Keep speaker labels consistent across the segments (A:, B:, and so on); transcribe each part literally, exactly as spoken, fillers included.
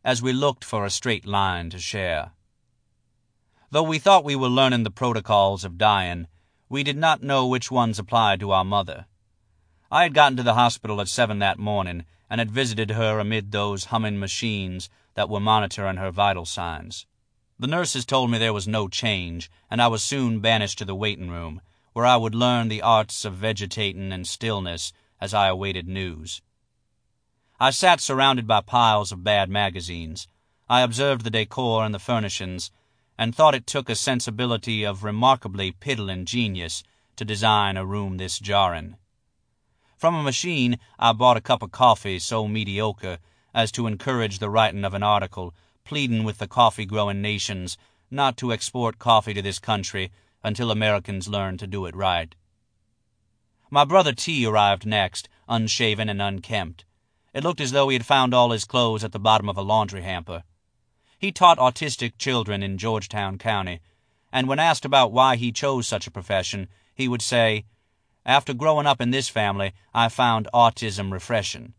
A: as we looked for a straight line to share. Though we thought we were learning the protocols of dying, we did not know which ones applied to our mother. I had gotten to the hospital at seven that morning and had visited her amid those humming machines that were monitoring her vital signs. The nurses told me there was no change, and I was soon banished to the waiting room, where I would learn the arts of vegetating and stillness as I awaited news. I sat surrounded by piles of bad magazines. I observed the decor and the furnishings, and thought it took a sensibility of remarkably piddling genius to design a room this jarring. From a machine I bought a cup of coffee so mediocre as to encourage the writing of an article pleading with the coffee-growing nations not to export coffee to this country until Americans learn to do it right. My brother T arrived next, unshaven and unkempt. It looked as though he had found all his clothes at the bottom of a laundry hamper. He taught autistic children in Georgetown County, and when asked about why he chose such a profession, he would say, "After growing up in this family, I found autism refreshing."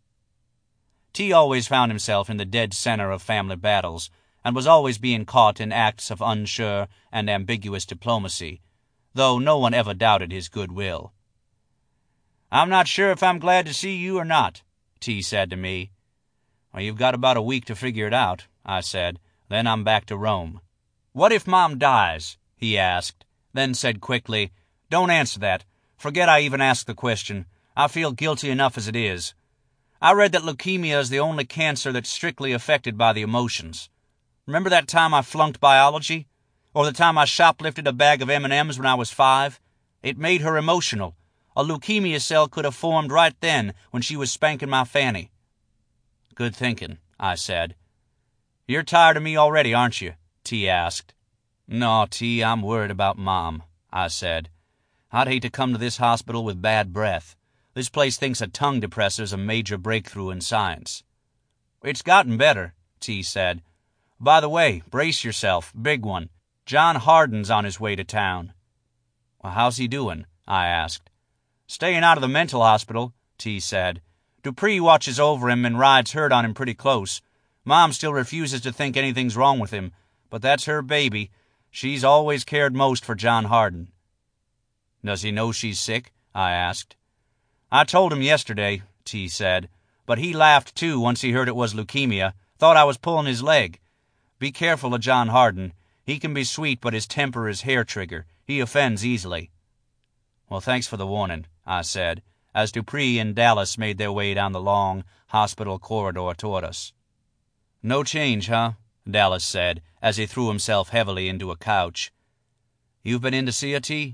A: T always found himself in the dead center of family battles, and was always being caught in acts of unsure and ambiguous diplomacy, though no one ever doubted his goodwill. "I'm not sure if I'm glad to see you or not," T said to me. "Well, you've got about a week to figure it out," I said. "Then I'm back to Rome." "What if Mom dies?" he asked, then said quickly, "Don't answer that. Forget I even asked the question. I feel guilty enough as it is. I read that leukemia is the only cancer that's strictly affected by the emotions. Remember that time I flunked biology? Or the time I shoplifted a bag of M and M's when I was five? It made her emotional. A leukemia cell could have formed right then when she was spanking my fanny." "Good thinking," I said. "You're tired of me already, aren't you?" T asked. "No, T, I'm worried about Mom," I said. "I'd hate to come to this hospital with bad breath. This place thinks a tongue depressor's a major breakthrough in science." "It's gotten better," T said. "By the way, brace yourself, big one. John Hardin's on his way to town." "Well, how's he doing?" I asked. "Staying out of the mental hospital," T said. "Dupree watches over him and rides herd on him pretty close. Mom still refuses to think anything's wrong with him, but that's her baby. She's always cared most for John Hardin." "Does he know she's sick?" I asked. "I told him yesterday," T said, "but he laughed too once he heard it was leukemia. Thought I was pulling his leg. Be careful of John Hardin. He can be sweet, but his temper is hair-trigger. He offends easily." "Well, thanks for the warning," I said, as Dupree and Dallas made their way down the long hospital corridor toward us. "No change, huh?" Dallas said, as he threw himself heavily into a couch. "You've been in to see her, T?"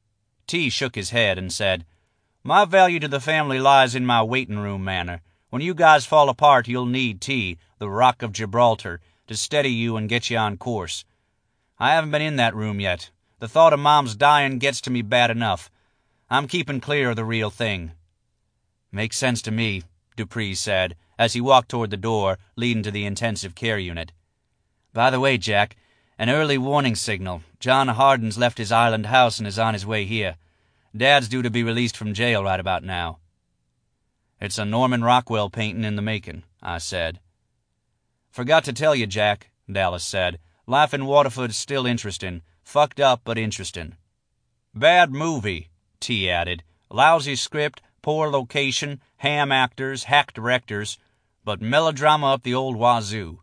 A: T shook his head and said, "My value to the family lies in my waiting-room manner. When you guys fall apart, you'll need T, the Rock of Gibraltar, to steady you and get you on course. I haven't been in that room yet. The thought of Mom's dying gets to me bad enough. I'm keeping clear of the real thing." "Makes sense to me," Dupree said, as he walked toward the door leading to the intensive care unit. "By the way, Jack, an early warning signal. John Hardin's left his island house and is on his way here. Dad's due to be released from jail right about now." "It's a Norman Rockwell painting in the making," I said. "Forgot to tell you, Jack," Dallas said. "Life in Waterford's still interesting. Fucked up, but interesting." "Bad movie," T added. "Lousy script, poor location, ham actors, hack directors, but melodrama up the old wazoo."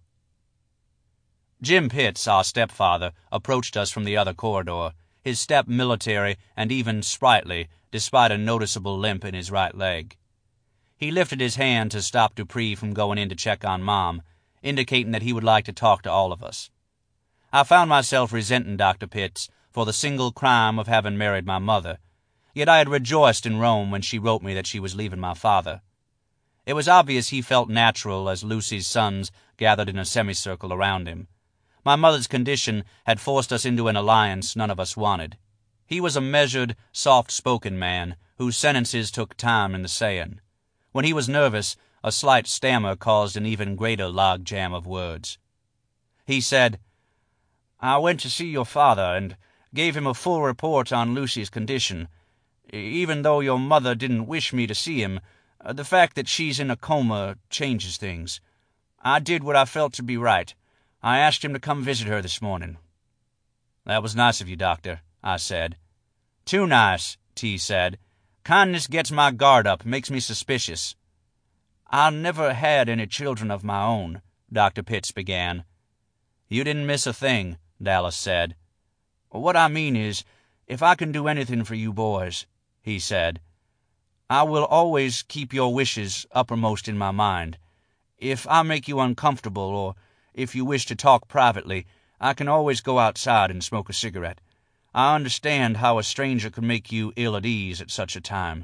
A: Jim Pitts, our stepfather, approached us from the other corridor, his step military and even sprightly, despite a noticeable limp in his right leg. He lifted his hand to stop Dupree from going in to check on Mom, indicating that he would like to talk to all of us. I found myself resenting Doctor Pitts for the single crime of having married my mother, yet I had rejoiced in Rome when she wrote me that she was leaving my father. It was obvious he felt natural as Lucy's sons gathered in a semicircle around him. My mother's condition had forced us into an alliance none of us wanted. He was a measured, soft-spoken man whose sentences took time in the saying. When he was nervous, a slight stammer caused an even greater logjam of words. He said, "I went to see your father and gave him a full report on Lucy's condition. Even though your mother didn't wish me to see him, the fact that she's in a coma changes things. I did what I felt to be right. I asked him to come visit her this morning." "That was nice of you, Doctor," I said. "Too nice," T said. "Kindness gets my guard up, makes me suspicious." "I never had any children of my own," Doctor Pitts began. "You didn't miss a thing," Dallas said. "What I mean is, if I can do anything for you boys," he said, "I will always keep your wishes uppermost in my mind. If I make you uncomfortable, or if you wish to talk privately, I can always go outside and smoke a cigarette. I understand how a stranger could make you ill at ease at such a time."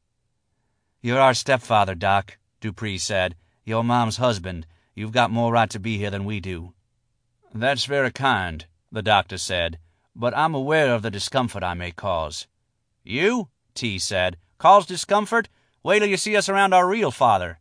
A: "You're our stepfather, Doc," Dupree said. "Your mom's husband. You've got more right to be here than we do." "That's very kind," the doctor said, "but I'm aware of the discomfort I may cause." "You?" T said. "Cause discomfort? Wait till you see us around our real father."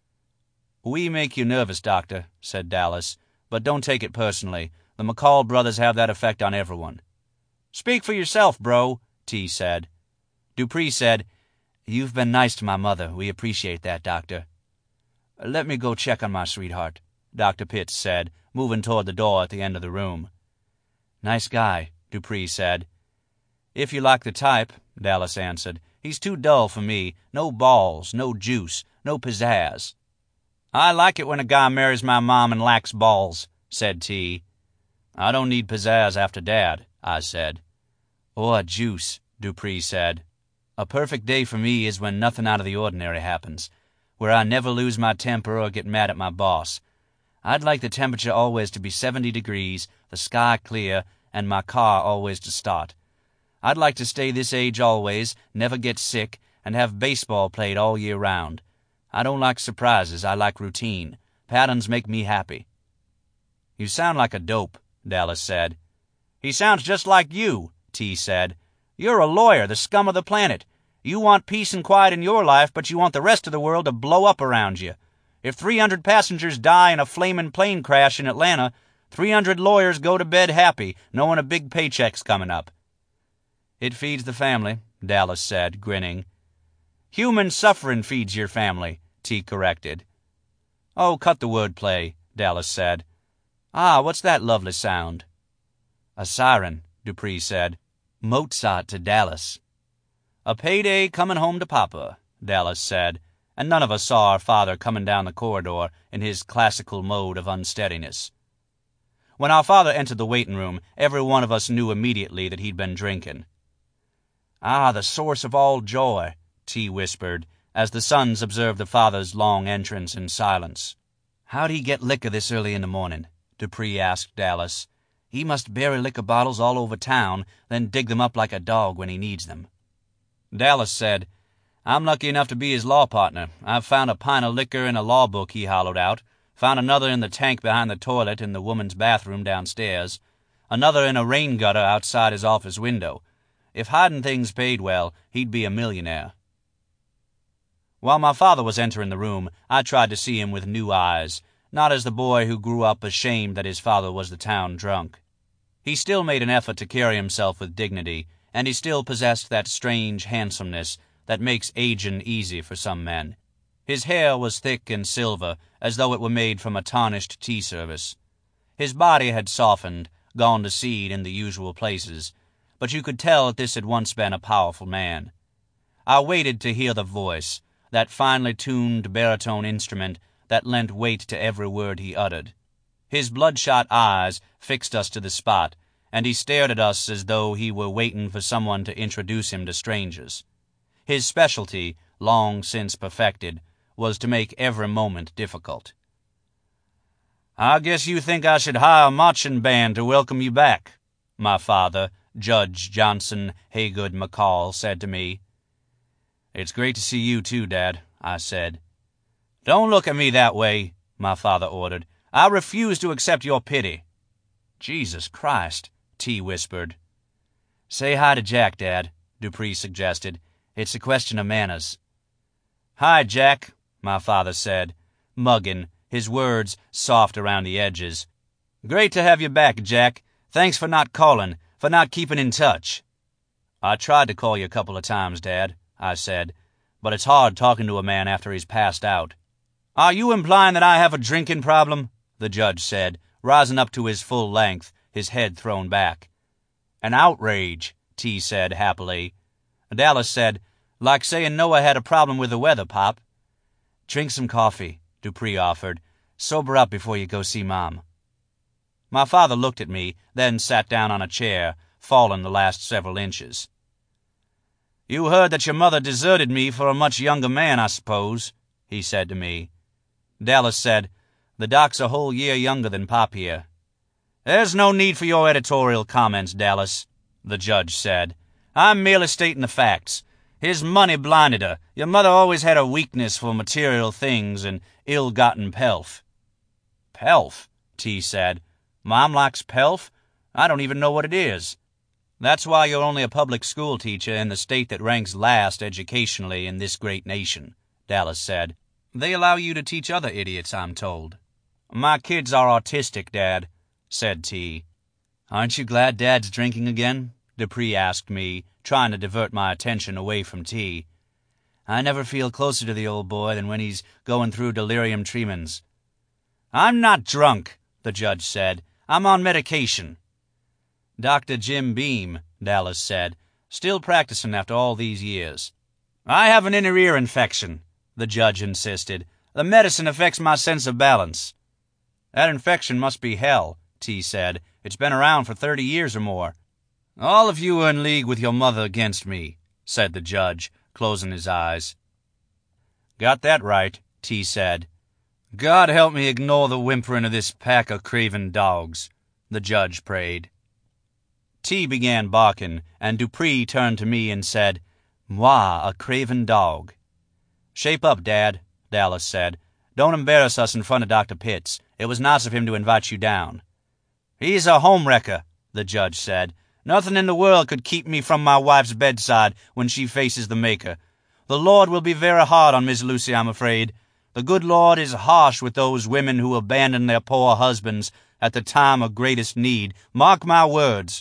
A: "We make you nervous, Doctor," said Dallas, "but don't take it personally. The McCall brothers have that effect on everyone." "Speak for yourself, bro," T said. Dupree said, "You've been nice to my mother. We appreciate that, Doctor." "Let me go check on my sweetheart," Doctor Pitts said, moving toward the door at the end of the room. "Nice guy," Dupree said. "If you like the type," Dallas answered. "He's too dull for me. No balls, no juice, no pizzazz." "I like it when a guy marries my mom and lacks balls," said T. "I don't need pizzazz after Dad," I said. "Or juice," Dupree said. "A perfect day for me is when nothing out of the ordinary happens, where I never lose my temper or get mad at my boss. I'd like the temperature always to be seventy degrees, the sky clear, and my car always to start. I'd like to stay this age always, never get sick, and have baseball played all year round. I don't like surprises, I like routine. Patterns make me happy." "You sound like a dope," Dallas said. "He sounds just like you," T said. "You're a lawyer, the scum of the planet. You want peace and quiet in your life, but you want the rest of the world to blow up around you. If three hundred passengers die in a flaming plane crash in Atlanta, three hundred lawyers go to bed happy, knowing a big paycheck's coming up." "It feeds the family," Dallas said, grinning. "Human suffering feeds your family," T corrected. "Oh, cut the wordplay," Dallas said. "Ah, what's that lovely sound?" "A siren," Dupree said. "Mozart to Dallas." "A payday coming home to Papa," Dallas said, and none of us saw our father coming down the corridor in his classical mode of unsteadiness. When our father entered the waiting room, every one of us knew immediately that he'd been drinking. "Ah, the source of all joy," T whispered, as the sons observed the father's long entrance in silence. "How'd he get liquor this early in the morning?" Dupree asked Dallas. "He must bury liquor bottles all over town, then dig them up like a dog when he needs them." Dallas said, "I'm lucky enough to be his law partner. I've found a pint of liquor in a law book he hollowed out, found another in the tank behind the toilet in the woman's bathroom downstairs, another in a rain gutter outside his office window. If hiding things paid well, he'd be a millionaire." While my father was entering the room, I tried to see him with new eyes, not as the boy who grew up ashamed that his father was the town drunk. He still made an effort to carry himself with dignity, and he still possessed that strange handsomeness that makes aging easy for some men. His hair was thick and silver, as though it were made from a tarnished tea service. His body had softened, gone to seed in the usual places, but you could tell that this had once been a powerful man. I waited to hear the voice, that finely tuned baritone instrument that lent weight to every word he uttered. His bloodshot eyes fixed us to the spot, and he stared at us as though he were waiting for someone to introduce him to strangers. His specialty, long since perfected, was to make every moment difficult. "I guess you think I should hire a marching band to welcome you back," my father, Judge Johnson Haygood McCall, said to me. "It's great to see you too, Dad," I said. "Don't look at me that way," my father ordered. "I refuse to accept your pity." "Jesus Christ," T whispered. "Say hi to Jack, Dad," Dupree suggested. "It's a question of manners." "Hi, Jack," my father said, mugging, his words soft around the edges. "Great to have you back, Jack. Thanks for not calling, for not keeping in touch." "I tried to call you a couple of times, Dad," I said, "but it's hard talking to a man after he's passed out." "Are you implying that I have a drinking problem?" the judge said, rising up to his full length, his head thrown back. "An outrage," T said happily. Dallas said, "Like saying Noah had a problem with the weather, Pop." "Drink some coffee," Dupree offered. "Sober up before you go see Mom." My father looked at me, then sat down on a chair, fallen the last several inches. "You heard that your mother deserted me for a much younger man, I suppose," he said to me. Dallas said, "The doc's a whole year younger than Pop here." "There's no need for your editorial comments, Dallas," the judge said. "I'm merely stating the facts. His money blinded her. Your mother always had a weakness for material things and ill-gotten pelf." "Pelf?" T said. "Mom likes pelf? I don't even know what it is." "That's why you're only a public school teacher in the state that ranks last educationally in this great nation," Dallas said. "They allow you to teach other idiots, I'm told." "My kids are autistic, Dad," said T. "Aren't you glad Dad's drinking again?" Dupree asked me, trying to divert my attention away from T. "I never feel closer to the old boy than when he's going through delirium tremens." "I'm not drunk," the judge said. "I'm on medication." "Doctor Jim Beam," Dallas said, "still practicing after all these years." "I have an inner ear infection," the judge insisted. "The medicine affects my sense of balance." "That infection must be hell," T said. "It's been around for thirty years or more." "All of you are in league with your mother against me," said the judge, closing his eyes. "Got that right," T said. "God help me ignore the whimpering of this pack of craven dogs," the judge prayed. T began barking, and Dupree turned to me and said, "Moi, a craven dog." "Shape up, Dad," Dallas said. "Don't embarrass us in front of Doctor Pitts. It was nice of him to invite you down." "He's a homewrecker," the judge said. "Nothing in the world could keep me from my wife's bedside when she faces the Maker. The Lord will be very hard on Miss Lucy, I'm afraid. The good Lord is harsh with those women who abandon their poor husbands at the time of greatest need. Mark my words."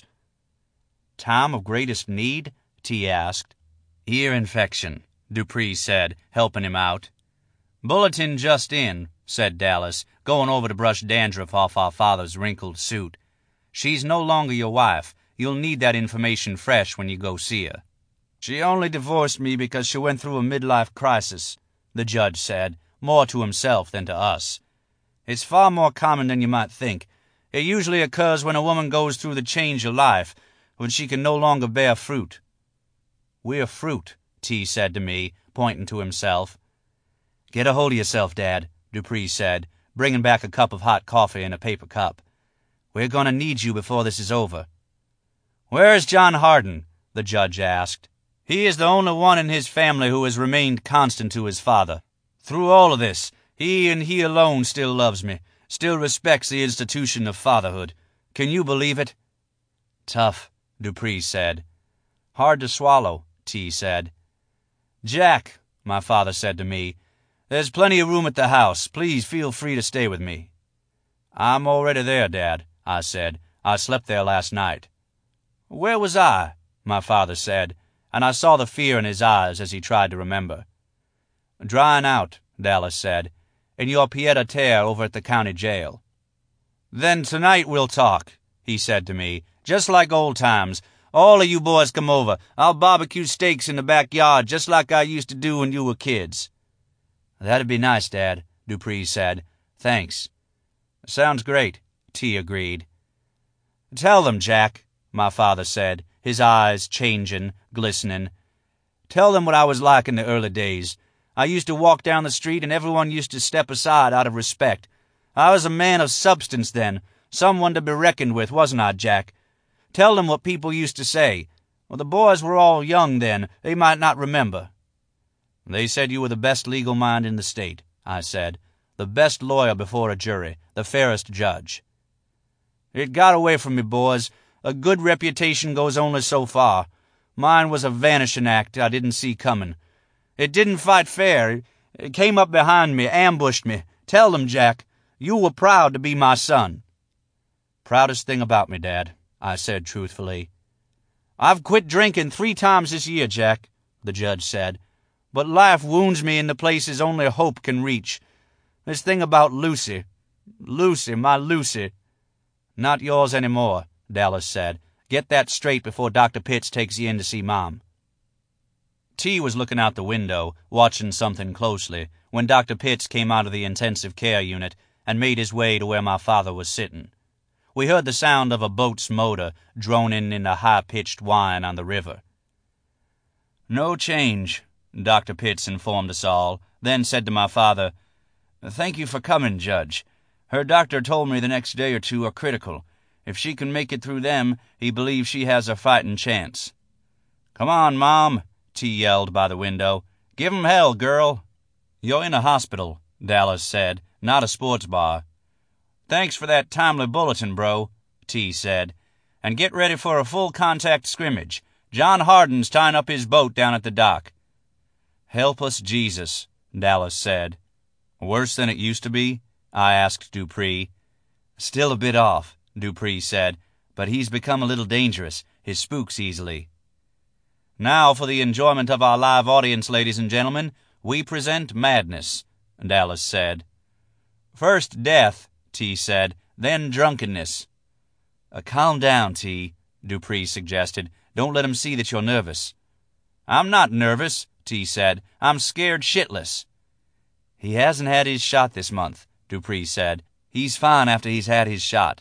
A: "Time of greatest need?" T asked. "Ear infection," Dupree said, helping him out. "Bulletin just in," said Dallas, going over to brush dandruff off our father's wrinkled suit. "She's no longer your wife. You'll need that information fresh when you go see her." "She only divorced me because she went through a midlife crisis," the judge said, more to himself than to us. "It's far more common than you might think. It usually occurs when a woman goes through the change of life, when she can no longer bear fruit." "We're fruit," T said to me, pointing to himself. "Get a hold of yourself, Dad," Dupree said, bringing back a cup of hot coffee in a paper cup. "We're going to need you before this is over." "Where is John Hardin?" the judge asked. "He is the only one in his family who has remained constant to his father. Through all of this, he and he alone still loves me, still respects the institution of fatherhood. Can you believe it?" "Tough," Dupree said. "Hard to swallow," T said. "Jack," my father said to me, "there's plenty of room at the house. Please feel free to stay with me." "I'm already there, Dad," I said. "I slept there last night." "Where was I?" my father said, and I saw the fear in his eyes as he tried to remember. "Drying out," Dallas said, "in your pied-à-terre over at the county jail." "Then tonight we'll talk," he said to me, "just like old times. All of you boys come over. I'll barbecue steaks in the backyard just like I used to do when you were kids." "That'd be nice, Dad," Dupree said. "Thanks." "Sounds great," T agreed. "Tell them, Jack," my father said, his eyes changing, glistening. "Tell them what I was like in the early days. I used to walk down the street and everyone used to step aside out of respect. I was a man of substance then, someone to be reckoned with, wasn't I, Jack? Tell them what people used to say. Well, the boys were all young then. They might not remember." "They said you were the best legal mind in the state," I said. "The best lawyer before a jury, the fairest judge." "It got away from me, boys. A good reputation goes only so far. Mine was a vanishing act I didn't see coming. It didn't fight fair. It came up behind me, ambushed me. Tell them, Jack, you were proud to be my son." "Proudest thing about me, Dad," I said truthfully. "I've quit drinking three times this year, Jack," the judge said. "But life wounds me in the places only hope can reach. This thing about Lucy. Lucy, my Lucy. Not yours any more, Dallas said. Get that straight before Doctor Pitts takes you in to see Mom. T was looking out the window, watching something closely, when Doctor Pitts came out of the intensive care unit and made his way to where my father was sitting. We heard the sound of a boat's motor droning in a high-pitched whine on the river. No change, Doctor Pitts informed us all, then said to my father, "Thank you for coming, Judge. Her doctor told me the next day or two are critical. If she can make it through them, he believes she has a fighting chance." "Come on, Mom," T yelled by the window. "Give 'em hell, girl." "You're in a hospital," Dallas said, "not a sports bar." "Thanks for that timely bulletin, bro," T said. "And get ready for a full-contact scrimmage. John Hardin's tying up his boat down at the dock." "Help us, Jesus," Dallas said. "Worse than it used to be?" I asked Dupree. "Still a bit off," Dupree said, "but he's become a little dangerous. He spooks easily." "Now, for the enjoyment of our live audience, ladies and gentlemen, we present Madness," Dallas said. "First death," T said, "then drunkenness." Uh, calm down, T, Dupree suggested. "Don't let him see that you're nervous." "I'm not nervous," T said. "I'm scared shitless." "He hasn't had his shot this month," Dupree said. "He's fine after he's had his shot."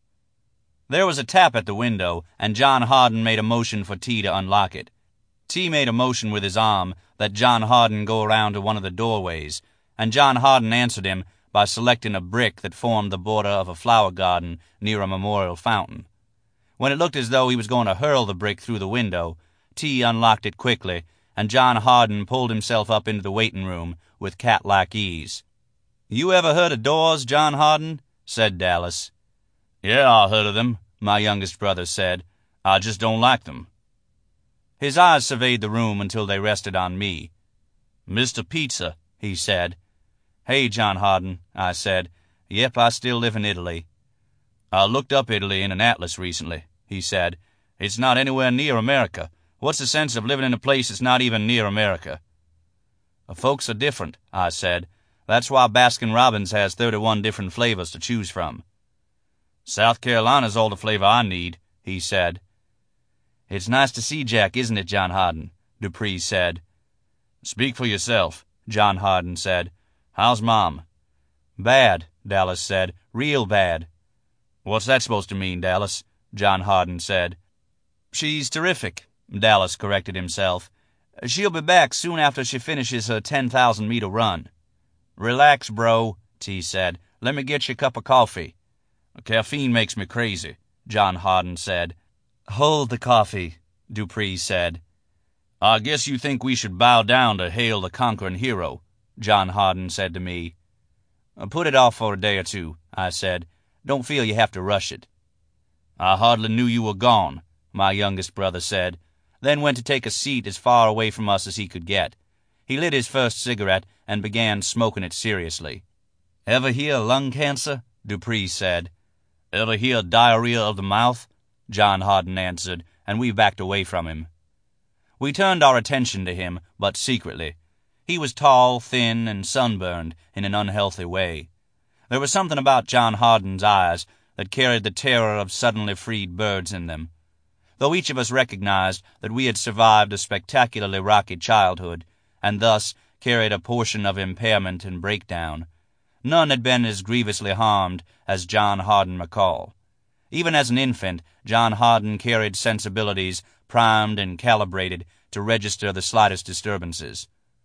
A: There was a tap at the window, and John Hardin made a motion for T to unlock it. T made a motion with his arm that John Hardin go around to one of the doorways, and John Hardin answered him by selecting a brick that formed the border of a flower garden near a memorial fountain. When it looked as though he was going to hurl the brick through the window, T unlocked it quickly, and John Hardin pulled himself up into the waiting room with cat-like ease. "You ever heard of doors, John Hardin?" said Dallas. "Yeah, I heard of them," my youngest brother said. "I just don't like them." His eyes surveyed the room until they rested on me. "Mister Pizza," he said. "Hey, John Hardin," I said. "Yep, I still live in Italy." "I looked up Italy in an atlas recently," he said. "It's not anywhere near America. What's the sense of living in a place that's not even near America?" "Folks are different," I said. "That's why Baskin-Robbins has thirty-one different flavors to choose from." "South Carolina's all the flavor I need," he said. "It's nice to see Jack, isn't it, John Hardin?" Dupree said. "Speak for yourself," John Hardin said. "How's Mom?" "Bad," Dallas said. "Real bad." "What's that supposed to mean, Dallas?" John Hardin said. "She's terrific," Dallas corrected himself. "She'll be back soon after she finishes her ten thousand meter run." "Relax, bro," T said. "Let me get you a cup of coffee." "Caffeine makes me crazy," John Hardin said. "Hold the coffee," Dupree said. "I guess you think we should bow down to hail the conquering hero," John Hardin said to me. "Put it off for a day or two," I said. "Don't feel you have to rush it." "I hardly knew you were gone," my youngest brother said, then went to take a seat as far away from us as he could get. He lit his first cigarette and began smoking it seriously. "Ever hear of lung cancer?" Dupree said. "Ever hear diarrhea of the mouth?" John Hardin answered, and we backed away from him. We turned our attention to him, but secretly. He was tall, thin, and sunburned in an unhealthy way. There was something about John Hardin's eyes that carried the terror of suddenly freed birds in them. Though each of us recognized that we had survived a spectacularly rocky childhood, and thus carried a portion of impairment and breakdown, none had been as grievously harmed as John Hardin McCall. Even as an infant, John Hardin carried sensibilities primed and calibrated to register the slightest disturbances.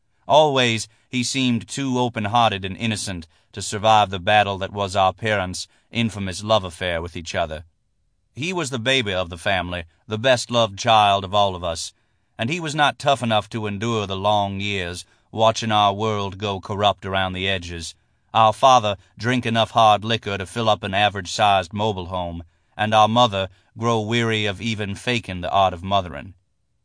A: Always he seemed too open-hearted and innocent to survive the battle that was our parents' infamous love affair with each other. He was the baby of the family, the best-loved child of all of us, and he was not tough enough to endure the long years watching our world go corrupt around the edges, our father drink enough hard liquor to fill up an average-sized mobile home, and our mother grow weary of even faking the art of mothering.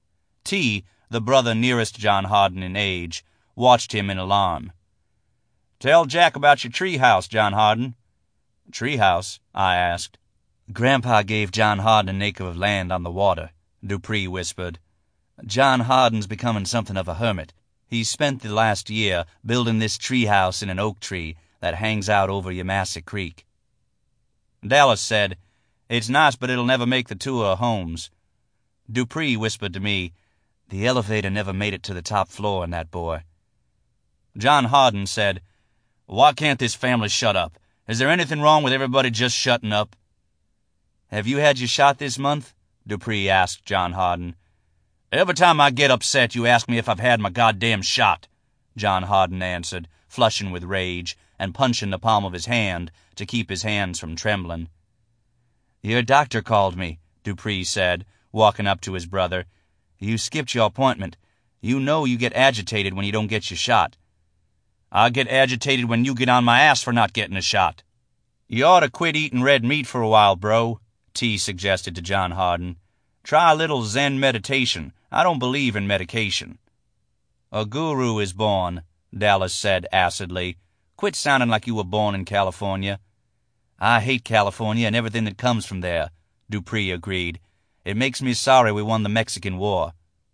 A: T, the brother nearest John Hardin in age, watched him in alarm. "Tell Jack about your treehouse, John Hardin." "Treehouse?" I asked. "Grandpa gave John Hardin an acre of land on the water," Dupree whispered. "John Hardin's becoming something of a hermit. He's spent the last year building this treehouse in an oak tree that hangs out over Yamasee Creek. Dallas said, "It's nice, but it'll never make the tour of Holmes." Dupree whispered to me, "The elevator never made it to the top floor in that boy." John Hardin said, "Why can't this family shut up? Is there anything wrong with everybody just shutting up?" "Have you had your shot this month?" Dupree asked John Hardin. "Every time I get upset, you ask me if I've had my goddamn shot," John Hardin answered, flushing with rage and punching the palm of his hand to keep his hands from trembling. "Your doctor called me," Dupree said, walking up to his brother. "You skipped your appointment. You know you get agitated when you don't get your shot." "I get agitated when you get on my ass for not getting a shot." "You ought to quit eating red meat for a while, bro," T suggested to John Hardin. "Try a little Zen meditation. I don't believe in medication." "A guru is born," Dallas said acidly. "Quit sounding like you were born in California." "I hate California and everything that comes from there," Dupree agreed. "It makes me sorry we won the Mexican War."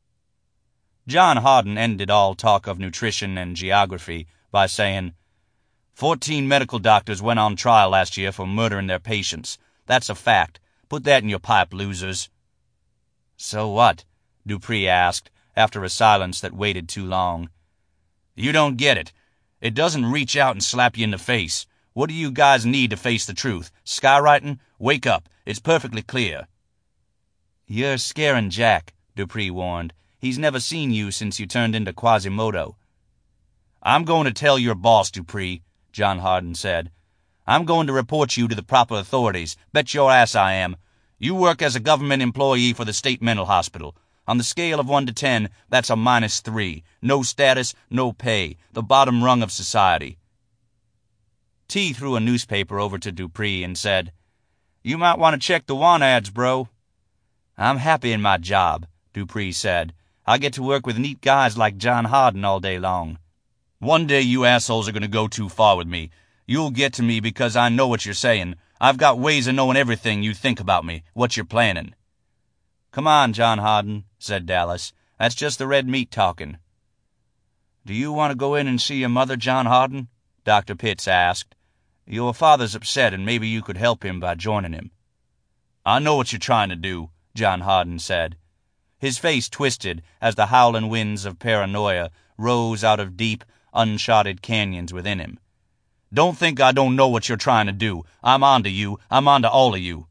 A: John Hardin ended all talk of nutrition and geography by saying, Fourteen medical doctors went on trial last year for murdering their patients. That's a fact. Put that in your pipe, losers." "So what?" Dupree asked, after a silence that waited too long. "You don't get it. It doesn't reach out and slap you in the face. What do you guys need to face the truth? Skywriting? Wake up. It's perfectly clear." "You're scaring Jack," Dupree warned. "He's never seen you since you turned into Quasimodo." "I'm going to tell your boss, Dupree," John Hardin said. "I'm going to report you to the proper authorities. Bet your ass I am. You work as a government employee for the state mental hospital. On the scale of one to ten, that's a minus three. No status, no pay. The bottom rung of society." T threw a newspaper over to Dupree and said, "You might want to check the want ads, bro." "I'm happy in my job," Dupree said. "I get to work with neat guys like John Hardin all day long." "One day you assholes are going to go too far with me. You'll get to me because I know what you're saying. I've got ways of knowing everything you think about me, what you're planning." "Come on, John Hardin," said Dallas. "That's just the red meat talking." "Do you want to go in and see your mother, John Hardin?" Doctor Pitts asked. "Your father's upset, and maybe you could help him by joining him." "I know what you're trying to do," John Hardin said. His face twisted as the howling winds of paranoia rose out of deep, uncharted canyons within him. "Don't think I don't know what you're trying to do. I'm on to you. I'm on to all of you."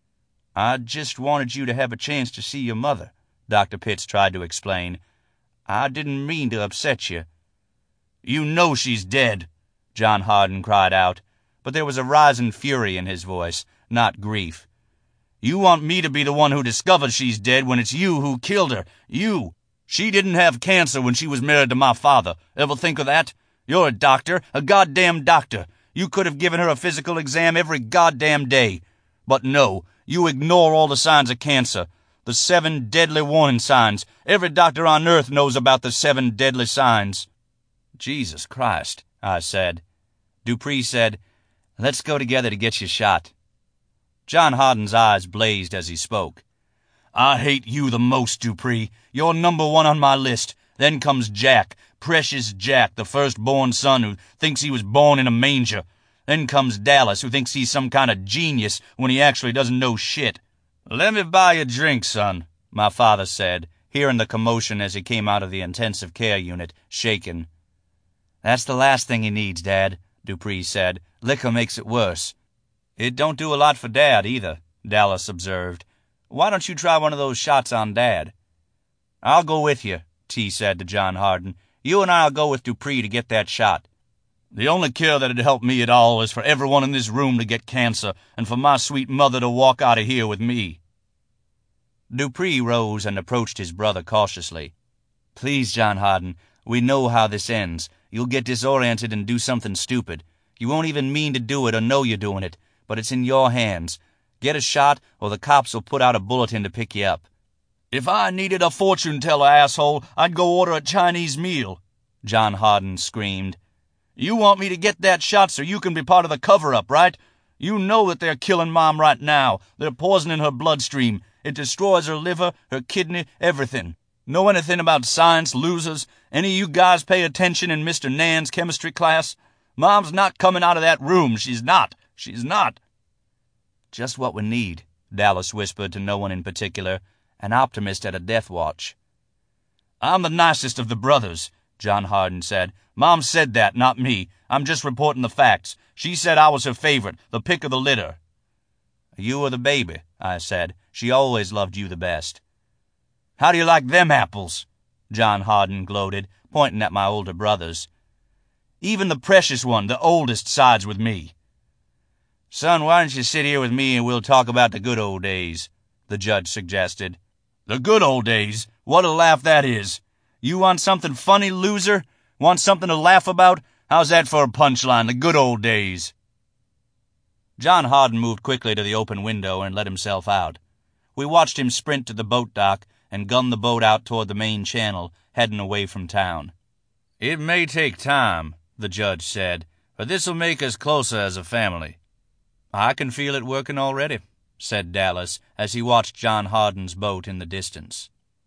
A: "I just wanted you to have a chance to see your mother," Doctor Pitts tried to explain. "I didn't mean to upset you." "You know she's dead," John Hardin cried out, but there was a rising fury in his voice, not grief. "You want me to be the one who discovers she's dead when it's you who killed her. You. She didn't have cancer when she was married to my father. Ever think of that? You're a doctor, a goddamn doctor. You could have given her a physical exam every goddamn day. But no, you ignore all the signs of cancer. The seven deadly warning signs. Every doctor on earth knows about the seven deadly signs." "Jesus Christ," I said. Dupree said, "Let's go together to get you shot." John Hardin's eyes blazed as he spoke. "I hate you the most, Dupree. You're number one on my list. Then comes Jack, precious Jack, the firstborn son who thinks he was born in a manger. Then comes Dallas, who thinks he's some kind of genius when he actually doesn't know shit." "Let me buy you a drink, son," my father said, hearing the commotion as he came out of the intensive care unit, shaken. "That's the last thing he needs, Dad," Dupree said. "Liquor makes it worse." "It don't do a lot for Dad, either," Dallas observed. "Why don't you try one of those shots on Dad?" "I'll go with you," T said to John Hardin. "You and I'll go with Dupree to get that shot. The only cure that'd help me at all is for everyone in this room to get cancer and for my sweet mother to walk out of here with me." Dupree rose and approached his brother cautiously. "Please, John Hardin, we know how this ends. You'll get disoriented and do something stupid. You won't even mean to do it or know you're doing it, but it's in your hands. Get a shot or the cops will put out a bulletin to pick you up." "If I needed a fortune teller, asshole, I'd go order a Chinese meal," John Hardin screamed. "You want me to get that shot so you can be part of the cover-up, right? You know that they're killing Mom right now. They're poisoning her bloodstream. It destroys her liver, her kidney, everything. Know anything about science, losers? Any of you guys pay attention in Mister Nan's chemistry class? Mom's not coming out of that room. She's not. She's not. Just what we need, Dallas whispered to no one in particular, an optimist at a death watch. I'm the nicest of the brothers, John Hardin said. Mom said that, not me. I'm just reporting the facts. She said I was her favorite, the pick of the litter. You were the baby, I said. She always loved you the best. How do you like them apples? John Hardin gloated, pointing at my older brothers. Even the precious one, the oldest, sides with me. Son, why don't you sit here with me and we'll talk about the good old days, the judge suggested. The good old days? What a laugh that is. You want something funny, loser? Want something to laugh about? How's that for a punchline, the good old days? John Hardin moved quickly to the open window and let himself out. We watched him sprint to the boat dock and gun the boat out toward the main channel, heading away from town. It may take time, the judge said, but this'll make us closer as a family. I can feel it working already, said Dallas as he watched John Hardin's boat in the distance.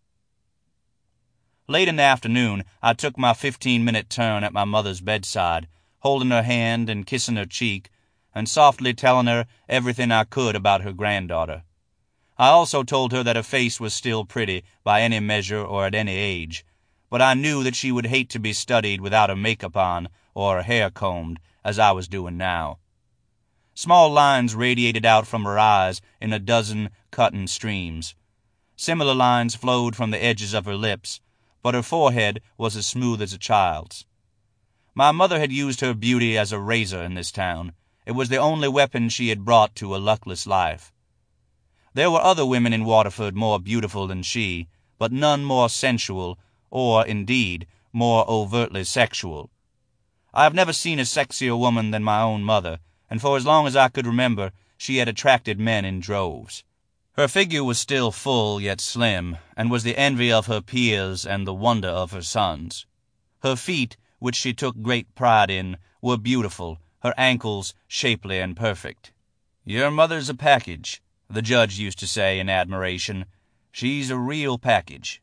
A: Late in the afternoon, I took my fifteen-minute turn at my mother's bedside, holding her hand and kissing her cheek, and softly telling her everything I could about her granddaughter. I also told her that her face was still pretty by any measure or at any age, but I knew that she would hate to be studied without her makeup on or her hair combed, as I was doing now. Small lines radiated out from her eyes in a dozen cutting streams. Similar lines flowed from the edges of her lips, but her forehead was as smooth as a child's. My mother had used her beauty as a razor in this town. It was the only weapon she had brought to a luckless life. There were other women in Waterford more beautiful than she, but none more sensual, or, indeed, more overtly sexual. I have never seen a sexier woman than my own mother, and for as long as I could remember, she had attracted men in droves. Her figure was still full yet slim, and was the envy of her peers and the wonder of her sons. Her feet, which she took great pride in, were beautiful, her ankles shapely and perfect. Your mother's a package, the judge used to say in admiration. She's a real package.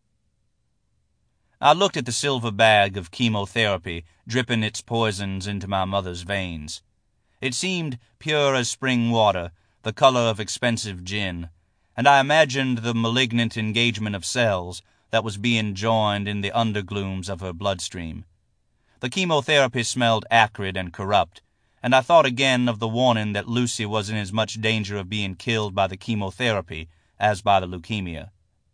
A: I looked at the silver bag of chemotherapy dripping its poisons into my mother's veins. It seemed pure as spring water, the color of expensive gin, and I imagined the malignant engagement of cells that was being joined in the underglooms of her bloodstream. The chemotherapy smelled acrid and corrupt, and I thought again of the warning that Lucy was in as much danger of being killed by the chemotherapy as by the leukemia.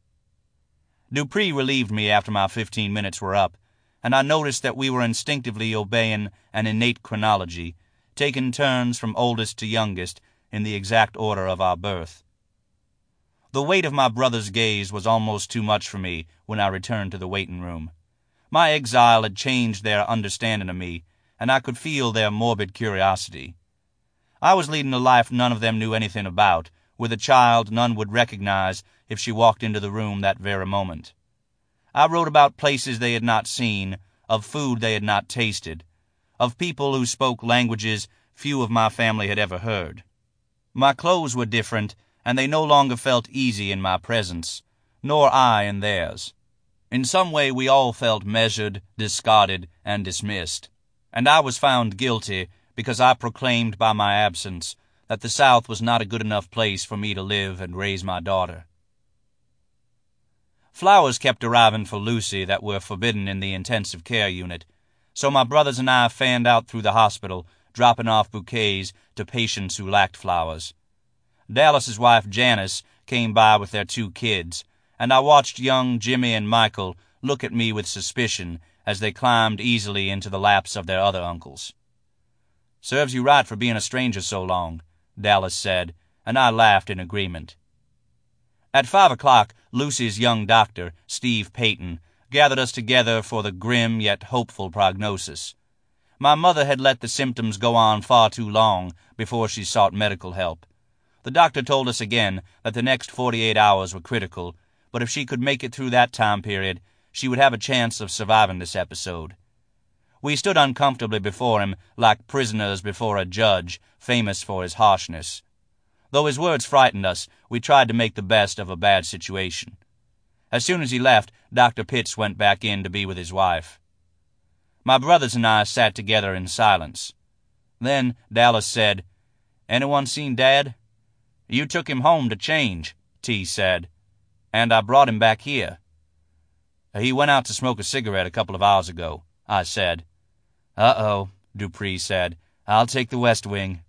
A: Dupree relieved me after my fifteen minutes were up, and I noticed that we were instinctively obeying an innate chronology, taking turns from oldest to youngest in the exact order of our birth. The weight of my brother's gaze was almost too much for me when I returned to the waiting room. My exile had changed their understanding of me, and I could feel their morbid curiosity. I was leading a life none of them knew anything about, with a child none would recognize if she walked into the room that very moment. I wrote about places they had not seen, of food they had not tasted, of people who spoke languages few of my family had ever heard. My clothes were different, and they no longer felt easy in my presence, nor I in theirs. In some way we all felt measured, discarded, and dismissed, and I was found guilty because I proclaimed by my absence that the South was not a good enough place for me to live and raise my daughter. Flowers kept arriving for Lucy that were forbidden in the intensive care unit, so my brothers and I fanned out through the hospital, dropping off bouquets to patients who lacked flowers. Dallas's wife Janice came by with their two kids, and I watched young Jimmy and Michael look at me with suspicion as they climbed easily into the laps of their other uncles. "Serves you right for being a stranger so long," Dallas said, and I laughed in agreement. At five o'clock, Lucy's young doctor, Steve Payton, gathered us together for the grim yet hopeful prognosis. My mother had let the symptoms go on far too long before she sought medical help. The doctor told us again that the next forty-eight hours were critical, but if she could make it through that time period, she would have a chance of surviving this episode. We stood uncomfortably before him like prisoners before a judge famous for his harshness. Though his words frightened us, we tried to make the best of a bad situation. As soon as he left, Doctor Pitts went back in to be with his wife. My brothers and I sat together in silence. Then Dallas said, "Anyone seen Dad?" "You took him home to change," T said, "and I brought him back here." "He went out to smoke a cigarette a couple of hours ago," I said. "Uh-oh," Dupree said. "I'll take the West Wing."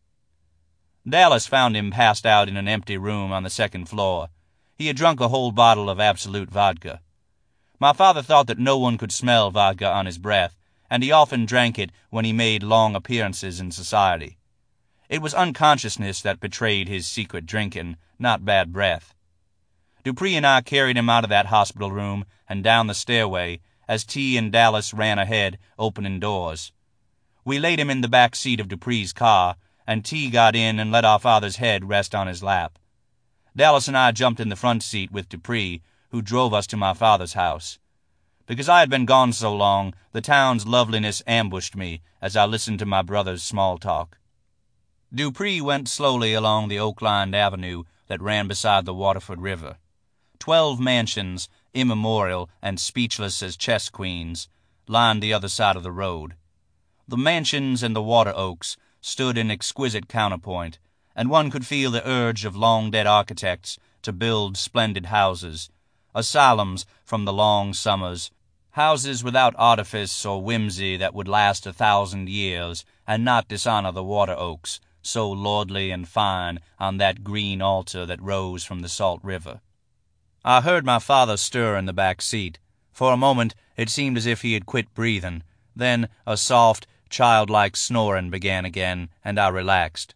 A: Dallas found him passed out in an empty room on the second floor. He had drunk a whole bottle of Absolute vodka. My father thought that no one could smell vodka on his breath, and he often drank it when he made long appearances in society. It was unconsciousness that betrayed his secret drinking, not bad breath. Dupree and I carried him out of that hospital room and down the stairway as T and Dallas ran ahead, opening doors. We laid him in the back seat of Dupree's car, and T got in and let our father's head rest on his lap. Dallas and I jumped in the front seat with Dupree, who drove us to my father's house. Because I had been gone so long, the town's loveliness ambushed me as I listened to my brother's small talk. Dupree went slowly along the oak-lined avenue that ran beside the Waterford River. Twelve mansions, immemorial and speechless as chess queens, lined the other side of the road. The mansions and the water oaks stood in exquisite counterpoint, and one could feel the urge of long-dead architects to build splendid houses, asylums from the long summers, houses without artifice or whimsy that would last a thousand years and not dishonor the water oaks, so lordly and fine on that green altar that rose from the salt river. I heard my father stir in the back seat. For a moment it seemed as if he had quit breathing. Then a soft, childlike snoring began again, and I relaxed.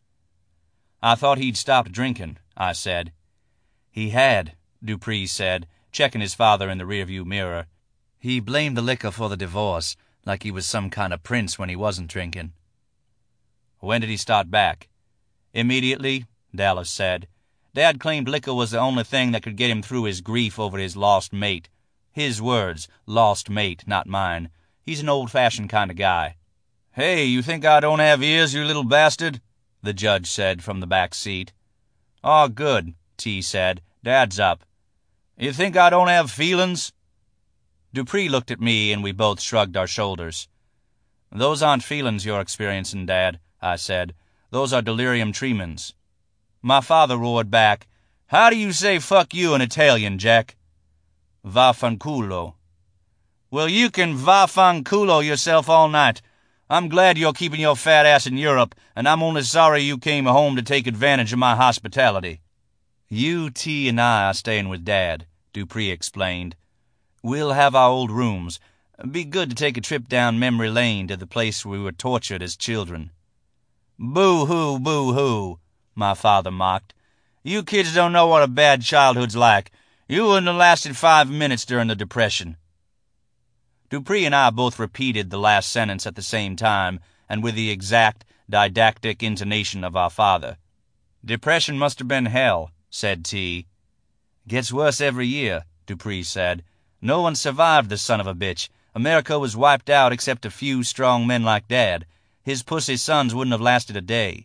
A: "I thought he'd stopped drinking," I said. "He had," Dupree said, checking his father in the rearview mirror. "He blamed the liquor for the divorce, like he was some kind of prince when he wasn't drinking." "When did he start back?" "Immediately," Dallas said. "Dad claimed liquor was the only thing that could get him through his grief over his lost mate. His words, lost mate, not mine. He's an old-fashioned kind of guy." "Hey, you think I don't have ears, you little bastard?" the judge said from the back seat. "Oh, good," T said. "Dad's up." "You think I don't have feelings?" Dupree looked at me, and we both shrugged our shoulders. "Those aren't feelings you're experiencing, Dad," I said. "Those are delirium tremens." My father roared back, "How do you say fuck you in Italian, Jack?" "Vaffanculo." "Well, you can vaffanculo yourself all night. I'm glad you're keeping your fat ass in Europe, and I'm only sorry you came home to take advantage of my hospitality." "You, T, and I are staying with Dad," Dupree explained. "We'll have our old rooms. Be good to take a trip down memory lane to the place where we were tortured as children." "Boo-hoo, boo-hoo," my father mocked. "You kids don't know what a bad childhood's like. You wouldn't have lasted five minutes during the Depression." Dupree and I both repeated the last sentence at the same time, and with the exact, didactic intonation of our father. "Depression must have been hell," said T. "Gets worse every year," Dupree said. "No one survived the son of a bitch. America was wiped out except a few strong men like Dad. His pussy sons wouldn't have lasted a day."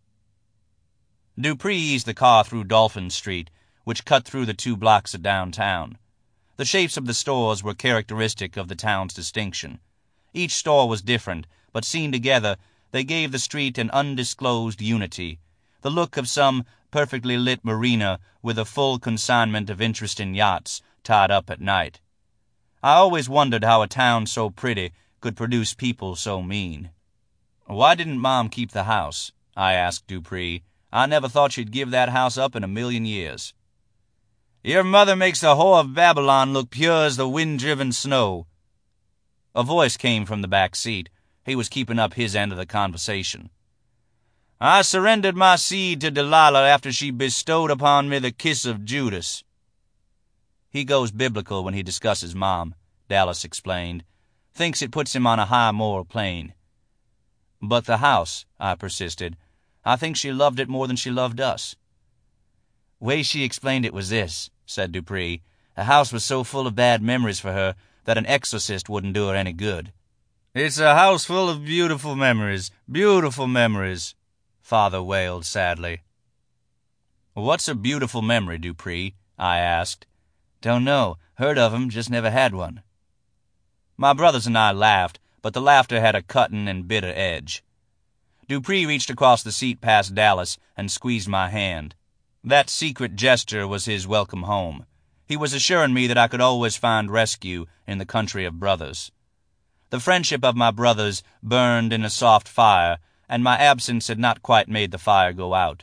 A: Dupree eased the car through Dolphin Street, which cut through the two blocks of downtown. The shapes of the stores were characteristic of the town's distinction. Each store was different, but seen together, they gave the street an undisclosed unity, the look of some perfectly lit marina with a full consignment of interesting yachts tied up at night. I always wondered how a town so pretty could produce people so mean. "Why didn't Mom keep the house?" I asked Dupree. "I never thought she'd give that house up in a million years." "Your mother makes the whore of Babylon look pure as the wind-driven snow." A voice came from the back seat. He was keeping up his end of the conversation. "I surrendered my seed to Delilah after she bestowed upon me the kiss of Judas." "He goes biblical when he discusses Mom," Dallas explained. "Thinks it puts him on a high moral plane." "But the house," I persisted. "I think she loved it more than she loved us." "Way she explained it was this," said Dupree. "The house was so full of bad memories for her that an exorcist wouldn't do her any good." "It's a house full of beautiful memories, beautiful memories," Father wailed sadly. "What's a beautiful memory, Dupree?" I asked. "Don't know. Heard of 'em, just never had one." My brothers and I laughed, but the laughter had a cutting and bitter edge. Dupree reached across the seat past Dallas and squeezed my hand. That secret gesture was his welcome home. He was assuring me that I could always find rescue in the country of brothers. The friendship of my brothers burned in a soft fire, and my absence had not quite made the fire go out.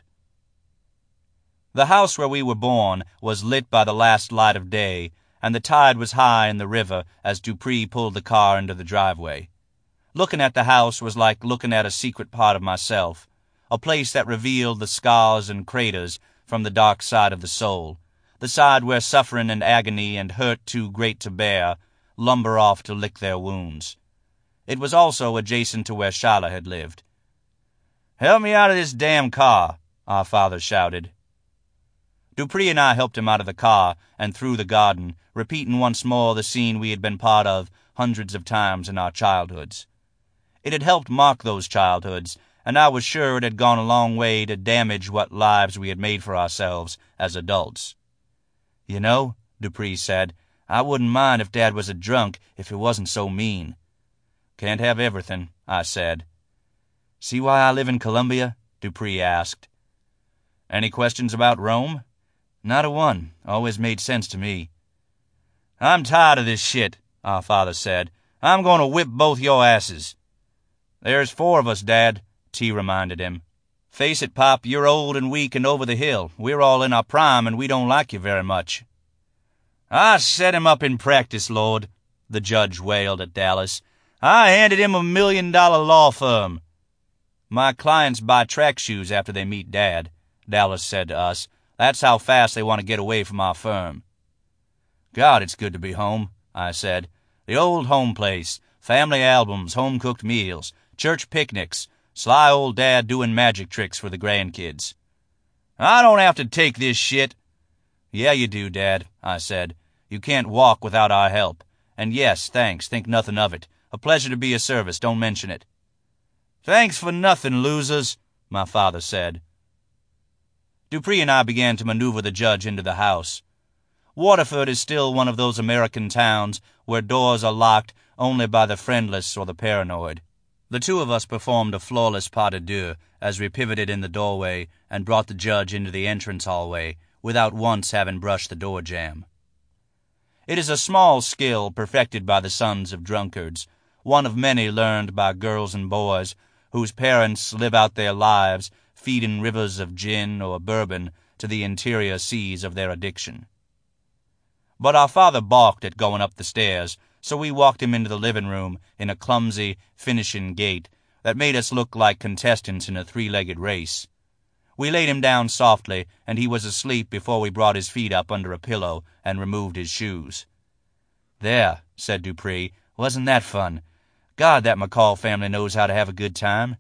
A: The house where we were born was lit by the last light of day, and the tide was high in the river as Dupree pulled the car into the driveway. Looking at the house was like looking at a secret part of myself, a place that revealed the scars and craters from the dark side of the soul, the side where suffering and agony and hurt too great to bear lumber off to lick their wounds. It was also adjacent to where Shyla had lived. "Help me out of this damn car," our father shouted. Dupree and I helped him out of the car and through the garden, repeating once more the scene we had been part of hundreds of times in our childhoods. It had helped mark those childhoods, and I was sure it had gone a long way to damage what lives we had made for ourselves as adults. "You know," Dupree said, "I wouldn't mind if Dad was a drunk if he wasn't so mean." "Can't have everything," I said. "See why I live in Columbia?" Dupree asked. "Any questions about Rome?" "Not a one. Always made sense to me." "I'm tired of this shit," our father said. "I'm going to whip both your asses." "There's four of us, Dad," T reminded him. "Face it, Pop, you're old and weak and over the hill. We're all in our prime, and we don't like you very much." "I set him up in practice, Lord," the judge wailed at Dallas. "I handed him a million-dollar law firm." "My clients buy track shoes after they meet Dad," Dallas said to us. "That's how fast they want to get away from our firm." "God, it's good to be home," I said. "The old home place, family albums, home-cooked meals, church picnics, sly old Dad doing magic tricks for the grandkids." "I don't have to take this shit." "Yeah, you do, Dad," I said. "You can't walk without our help. And yes, thanks, think nothing of it. A pleasure to be of service, don't mention it." "Thanks for nothing, losers," my father said. Dupree and I began to maneuver the judge into the house. Waterford is still one of those American towns where doors are locked only by the friendless or the paranoid. The two of us performed a flawless pas de deux as we pivoted in the doorway and brought the judge into the entrance hallway without once having brushed the door jamb. It is a small skill perfected by the sons of drunkards, one of many learned by girls and boys whose parents live out their lives feeding rivers of gin or bourbon to the interior seas of their addiction. But our father balked at going up the stairs, so we walked him into the living room in a clumsy, finishing gait that made us look like contestants in a three-legged race. We laid him down softly, and he was asleep before we brought his feet up under a pillow and removed his shoes. "There," said Dupree, "wasn't that fun? God, that McCall family knows how to have a good time."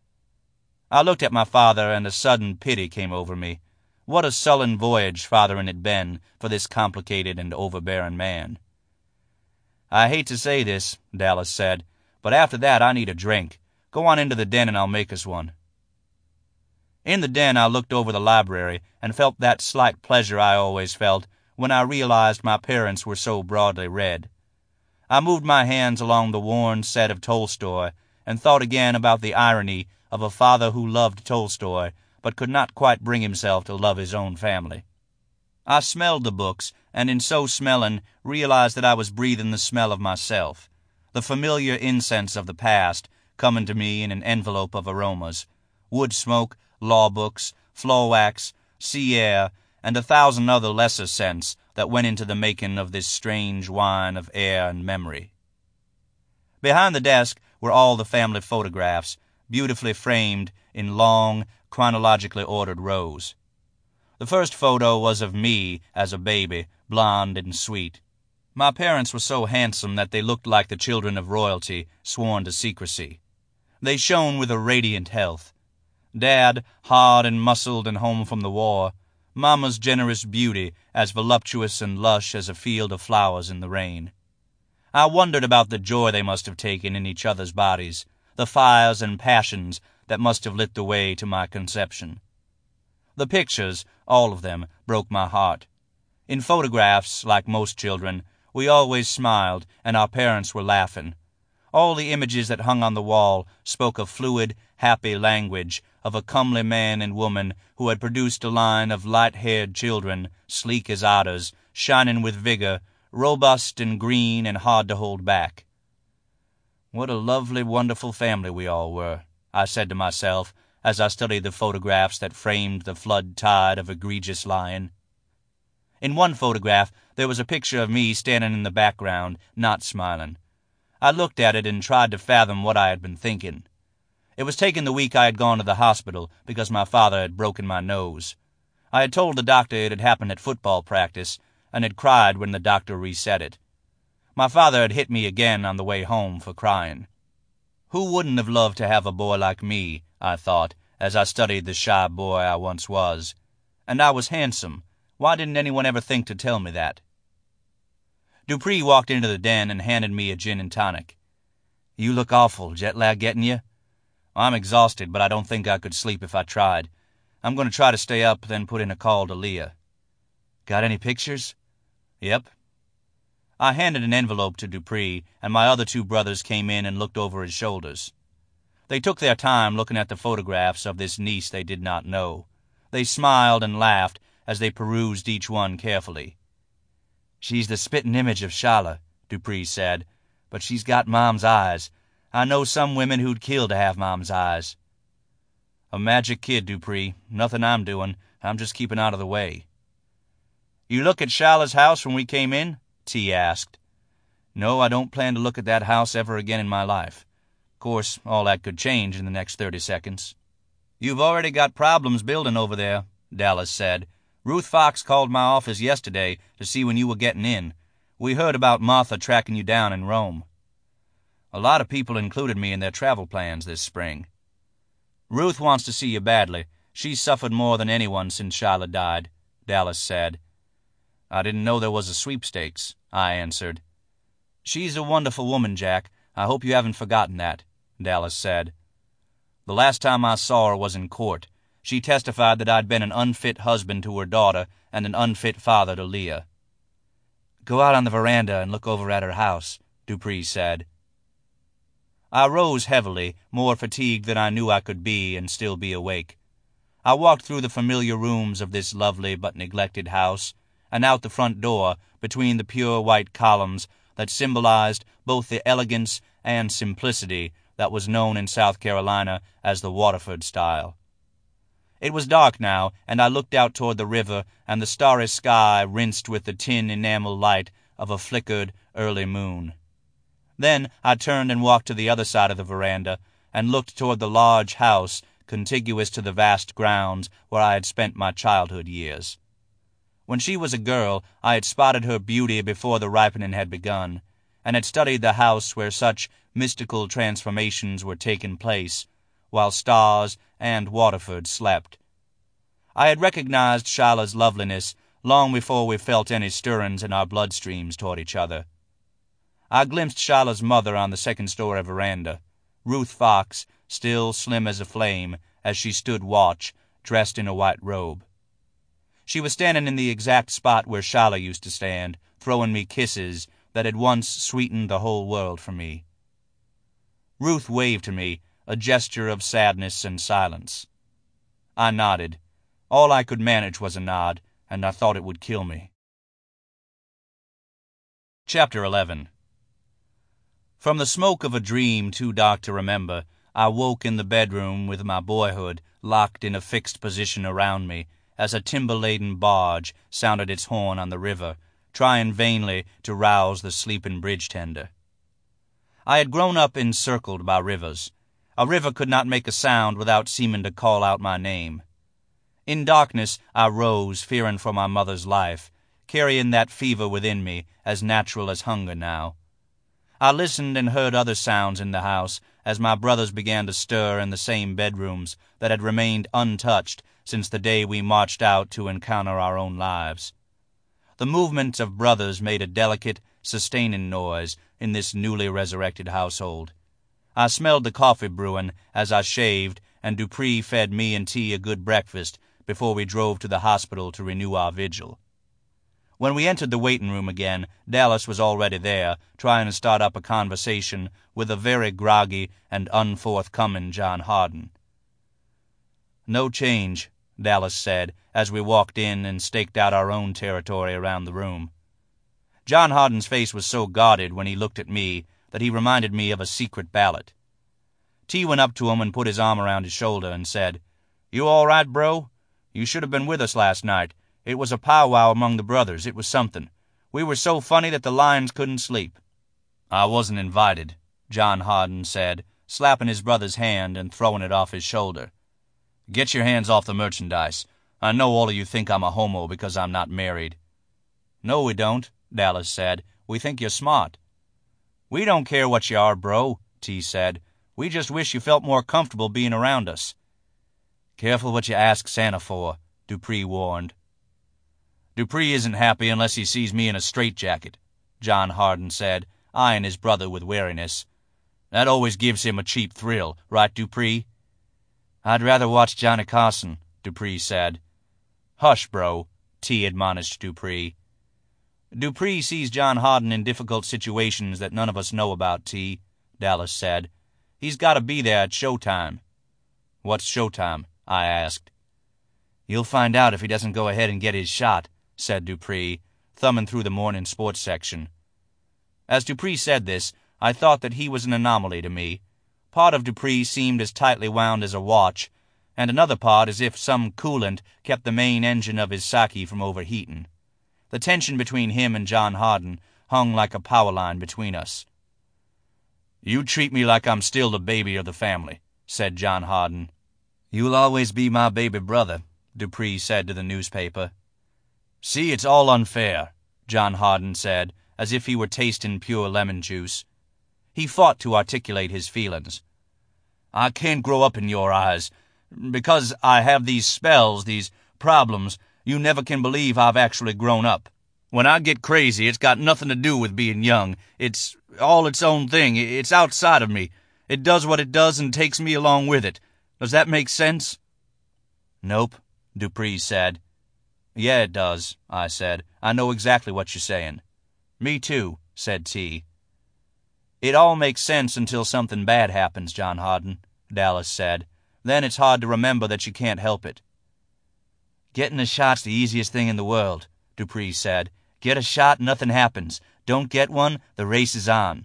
A: I looked at my father, and a sudden pity came over me. What a sullen voyage fathering had been for this complicated and overbearing man. "I hate to say this," Dallas said, "but after that I need a drink. Go on into the den and I'll make us one." In the den I looked over the library and felt that slight pleasure I always felt when I realized my parents were so broadly read. I moved my hands along the worn set of Tolstoy and thought again about the irony of a father who loved Tolstoy but could not quite bring himself to love his own family. I smelled the books, and in so smelling realized that I was breathing the smell of myself, the familiar incense of the past coming to me in an envelope of aromas, wood smoke, law books, floor wax, sea air, and a thousand other lesser scents that went into the making of this strange wine of air and memory. Behind the desk were all the family photographs, beautifully framed in long, chronologically ordered rows. The first photo was of me as a baby, blonde and sweet. My parents were so handsome that they looked like the children of royalty sworn to secrecy. They shone with a radiant health. Dad, hard and muscled and home from the war. Mama's generous beauty, as voluptuous and lush as a field of flowers in the rain. I wondered about the joy they must have taken in each other's bodies, the fires and passions that must have lit the way to my conception. The pictures, all of them, broke my heart. In photographs, like most children, we always smiled, and our parents were laughing. All the images that hung on the wall spoke a fluid, happy language of a comely man and woman who had produced a line of light-haired children, sleek as otters, shining with vigor, robust and green and hard to hold back. What a lovely, wonderful family we all were, I said to myself as I studied the photographs that framed the flood tide of egregious lying. In one photograph, there was a picture of me standing in the background, not smiling. I looked at it and tried to fathom what I had been thinking. It was taken the week I had gone to the hospital because my father had broken my nose. I had told the doctor it had happened at football practice, and had cried when the doctor reset it. My father had hit me again on the way home for crying. Who wouldn't have loved to have a boy like me, I thought, as I studied the shy boy I once was. And I was handsome. Why didn't anyone ever think to tell me that? Dupree walked into the den and handed me a gin and tonic. You look awful. Jet lag getting you? I'm exhausted, but I don't think I could sleep if I tried. I'm going to try to stay up, then put in a call to Leah. Got any pictures? Yep. I handed an envelope to Dupree, and my other two brothers came in and looked over his shoulders. They took their time looking at the photographs of this niece they did not know. They smiled and laughed as they perused each one carefully. She's the spitting image of Shala, Dupree said, but she's got Mom's eyes. I know some women who'd kill to have Mom's eyes. A magic kid, Dupree. Nothing I'm doing. I'm just keeping out of the way. You look at Shala's house when we came in? T asked. No, I don't plan to look at that house ever again in my life. Of course, all that could change in the next thirty seconds. You've already got problems building over there, Dallas said. Ruth Fox called my office yesterday to see when you were getting in. We heard about Martha tracking you down in Rome. A lot of people included me in their travel plans this spring. Ruth wants to see you badly. She's suffered more than anyone since Shala died, Dallas said. I didn't know there was a sweepstakes, I answered. She's a wonderful woman, Jack. I hope you haven't forgotten that, Dallas said. The last time I saw her was in court. She testified that I'd been an unfit husband to her daughter and an unfit father to Leah. Go out on the veranda and look over at her house, Dupree said. I rose heavily, more fatigued than I knew I could be and still be awake. I walked through the familiar rooms of this lovely but neglected house, and out the front door between the pure white columns that symbolized both the elegance and simplicity that was known in South Carolina as the Waterford style. It was dark now, and I looked out toward the river and the starry sky rinsed with the tin enamel light of a flickered early moon. Then I turned and walked to the other side of the veranda and looked toward the large house contiguous to the vast grounds where I had spent my childhood years. When she was a girl, I had spotted her beauty before the ripening had begun, and had studied the house where such mystical transformations were taking place, while stars and Waterford slept. I had recognized Shala's loveliness long before we felt any stirrings in our bloodstreams toward each other. I glimpsed Shala's mother on the second-story veranda, Ruth Fox, still slim as a flame, as she stood watch, dressed in a white robe. She was standing in the exact spot where Shala used to stand, throwing me kisses that had once sweetened the whole world for me. Ruth waved to me, a gesture of sadness and silence. I nodded. All I could manage was a nod, and I thought it would kill me. Chapter eleven. From the smoke of a dream too dark to remember, I woke in the bedroom with my boyhood locked in a fixed position around me, as a timber-laden barge sounded its horn on the river, trying vainly to rouse the sleeping bridge tender. I had grown up encircled by rivers. A river could not make a sound without seeming to call out my name. In darkness I rose, fearing for my mother's life, carrying that fever within me, as natural as hunger now. I listened and heard other sounds in the house as my brothers began to stir in the same bedrooms that had remained untouched since the day we marched out to encounter our own lives. The movements of brothers made a delicate, sustaining noise in this newly resurrected household. I smelled the coffee brewing as I shaved, and Dupree fed me and T a good breakfast before we drove to the hospital to renew our vigil. When we entered the waiting room again, Dallas was already there, trying to start up a conversation with a very groggy and unforthcoming John Hardin. "No change," Dallas said, as we walked in and staked out our own territory around the room. John Hardin's face was so guarded when he looked at me that he reminded me of a secret ballot. T went up to him and put his arm around his shoulder and said, "You all right, bro? You should have been with us last night. It was a powwow among the brothers. It was something. We were so funny that the lions couldn't sleep." "I wasn't invited," John Hardin said, slapping his brother's hand and throwing it off his shoulder. "Get your hands off the merchandise. I know all of you think I'm a homo because I'm not married." "No, we don't," Dallas said. "We think you're smart." "We don't care what you are, bro," T said. "We just wish you felt more comfortable being around us." "Careful what you ask Santa for," Dupree warned. "Dupree isn't happy unless he sees me in a straitjacket," John Hardin said, eyeing his brother with wariness. "That always gives him a cheap thrill, right, Dupree?" "I'd rather watch Johnny Carson," Dupree said. "Hush, bro," T admonished Dupree. "Dupree sees John Hardin in difficult situations that none of us know about, T," Dallas said. "He's got to be there at showtime." "What's showtime?" I asked. "You'll find out if he doesn't go ahead and get his shot," said Dupree, thumbing through the morning sports section. As Dupree said this, I thought that he was an anomaly to me. Part of Dupree seemed as tightly wound as a watch, and another part as if some coolant kept the main engine of his psyche from overheating. The tension between him and John Hardin hung like a power line between us. "You treat me like I'm still the baby of the family," said John Hardin. "You'll always be my baby brother," Dupree said to the newspaper. "See, it's all unfair," John Hardin said, as if he were tasting pure lemon juice. He fought to articulate his feelings. "I can't grow up in your eyes. Because I have these spells, these problems, you never can believe I've actually grown up. When I get crazy, it's got nothing to do with being young. It's all its own thing. It's outside of me. It does what it does and takes me along with it. Does that make sense?" "Nope," Dupree said. "Yeah, it does," I said. "I know exactly what you're saying." "Me too," said T. "It all makes sense until something bad happens, John Hardin," Dallas said. "Then it's hard to remember that you can't help it." "Getting a shot's the easiest thing in the world," Dupree said. "Get a shot, nothing happens. Don't get one, the race is on."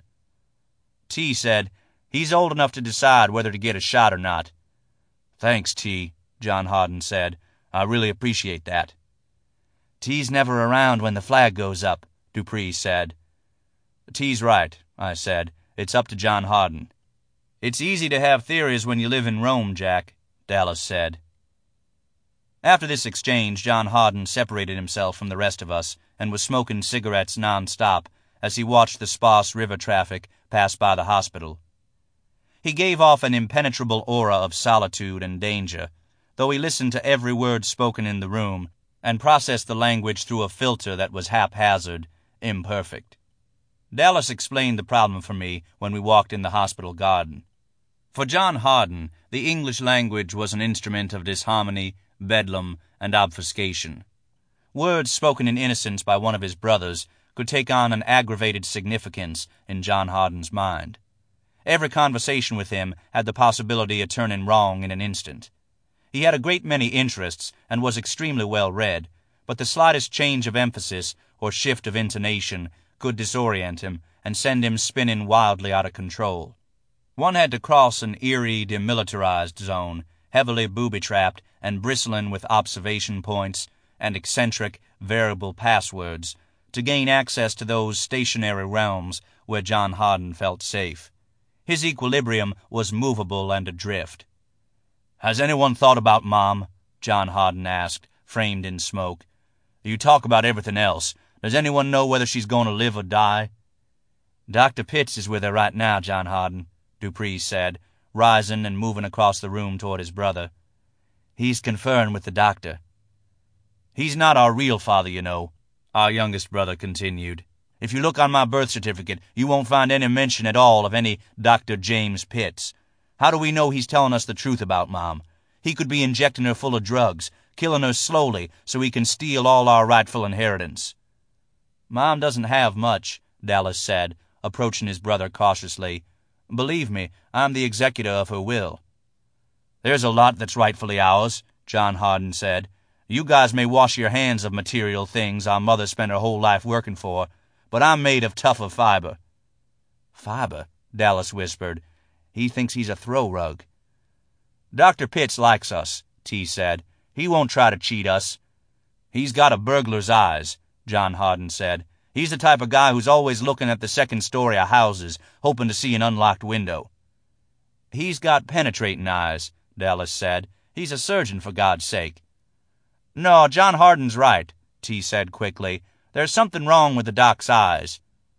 A: T said, "He's old enough to decide whether to get a shot or not." "Thanks, T," John Hardin said. "I really appreciate that." "T's never around when the flag goes up," Dupree said. "T's right," I said. "It's up to John Hardin." "It's easy to have theories when you live in Rome, Jack," Dallas said. After this exchange, John Hardin separated himself from the rest of us and was smoking cigarettes non-stop as he watched the sparse river traffic pass by the hospital. He gave off an impenetrable aura of solitude and danger, though he listened to every word spoken in the room and processed the language through a filter that was haphazard, imperfect. Dallas explained the problem for me when we walked in the hospital garden. For John Hardin, the English language was an instrument of disharmony, bedlam, and obfuscation. Words spoken in innocence by one of his brothers could take on an aggravated significance in John Hardin's mind. Every conversation with him had the possibility of turning wrong in an instant. He had a great many interests and was extremely well read, but the slightest change of emphasis or shift of intonation could disorient him and send him spinning wildly out of control. One had to cross an eerie, demilitarized zone, heavily booby-trapped and bristling with observation points and eccentric, variable passwords, to gain access to those stationary realms where John Hardin felt safe. His equilibrium was movable and adrift. "Has anyone thought about Mom?" John Hardin asked, framed in smoke. "You talk about everything else. Does anyone know whether she's going to live or die?" "Doctor Pitts is with her right now, John Hardin," Dupree said, rising and moving across the room toward his brother. "He's conferring with the doctor." "He's not our real father, you know," our youngest brother continued. "If you look on my birth certificate, you won't find any mention at all of any Doctor James Pitts. How do we know he's telling us the truth about Mom? He could be injecting her full of drugs, killing her slowly so he can steal all our rightful inheritance." "Mom doesn't have much," Dallas said, approaching his brother cautiously. "Believe me, I'm the executor of her will." "There's a lot that's rightfully ours," John Hardin said. "You guys may wash your hands of material things our mother spent her whole life working for, but I'm made of tougher fiber." "Fiber?" Dallas whispered. "He thinks he's a throw rug." "Doctor Pitts likes us," T said. "He won't try to cheat us." "He's got a burglar's eyes," John Hardin said. "He's the type of guy who's always looking at the second story of houses, hoping to see an unlocked window." "He's got penetrating eyes," Dallas said. "He's a surgeon, for God's sake." "No, John Hardin's right," T said quickly. "There's something wrong with the doc's eyes."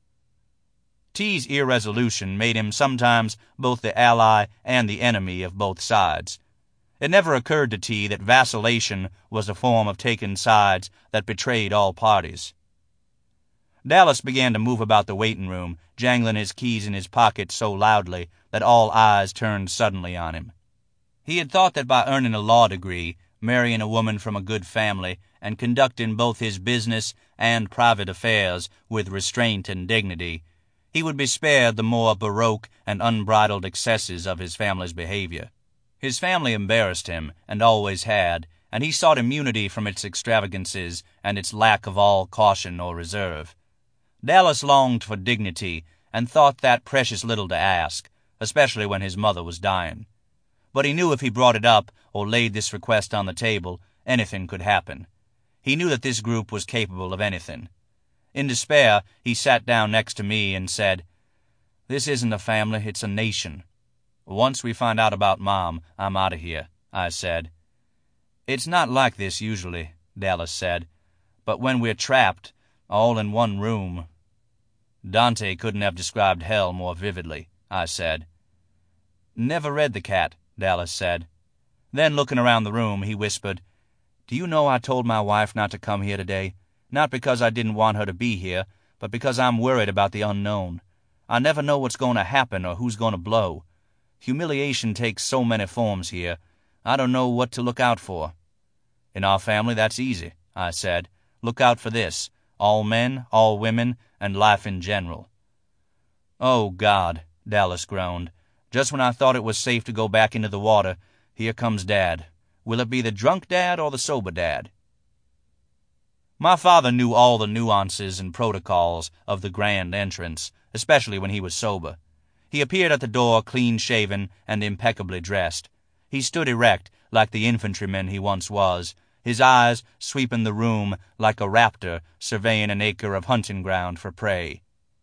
A: T's irresolution made him sometimes both the ally and the enemy of both sides. It never occurred to T that vacillation was a form of taking sides that betrayed all parties. Dallas began to move about the waiting room, jangling his keys in his pocket so loudly that all eyes turned suddenly on him. He had thought that by earning a law degree, marrying a woman from a good family, and conducting both his business and private affairs with restraint and dignity, he would be spared the more baroque and unbridled excesses of his family's behavior. His family embarrassed him, and always had, and he sought immunity from its extravagances and its lack of all caution or reserve. Dallas longed for dignity and thought that precious little to ask, especially when his mother was dying. But he knew if he brought it up or laid this request on the table, anything could happen. He knew that this group was capable of anything. In despair, he sat down next to me and said, "This isn't a family, it's a nation. Once we find out about Mom, I'm out of here," I said. "It's not like this usually," Dallas said. "But when we're trapped, all in one room—" "Dante couldn't have described hell more vividly," I said. "Never read The Cat," Dallas said. Then, looking around the room, he whispered, "Do you know I told my wife not to come here today? Not because I didn't want her to be here, but because I'm worried about the unknown. I never know what's going to happen or who's going to blow. Humiliation takes so many forms here. I don't know what to look out for." "In our family, that's easy," I said. "Look out for this: all men, all women, and life in general." "Oh, God," Dallas groaned. "Just when I thought it was safe to go back into the water, here comes Dad. Will it be the drunk dad or the sober dad?" My father knew all the nuances and protocols of the grand entrance, especially when he was sober. He appeared at the door clean-shaven and impeccably dressed. He stood erect, like the infantryman he once was, his eyes sweeping the room like a raptor surveying an acre of hunting ground for prey.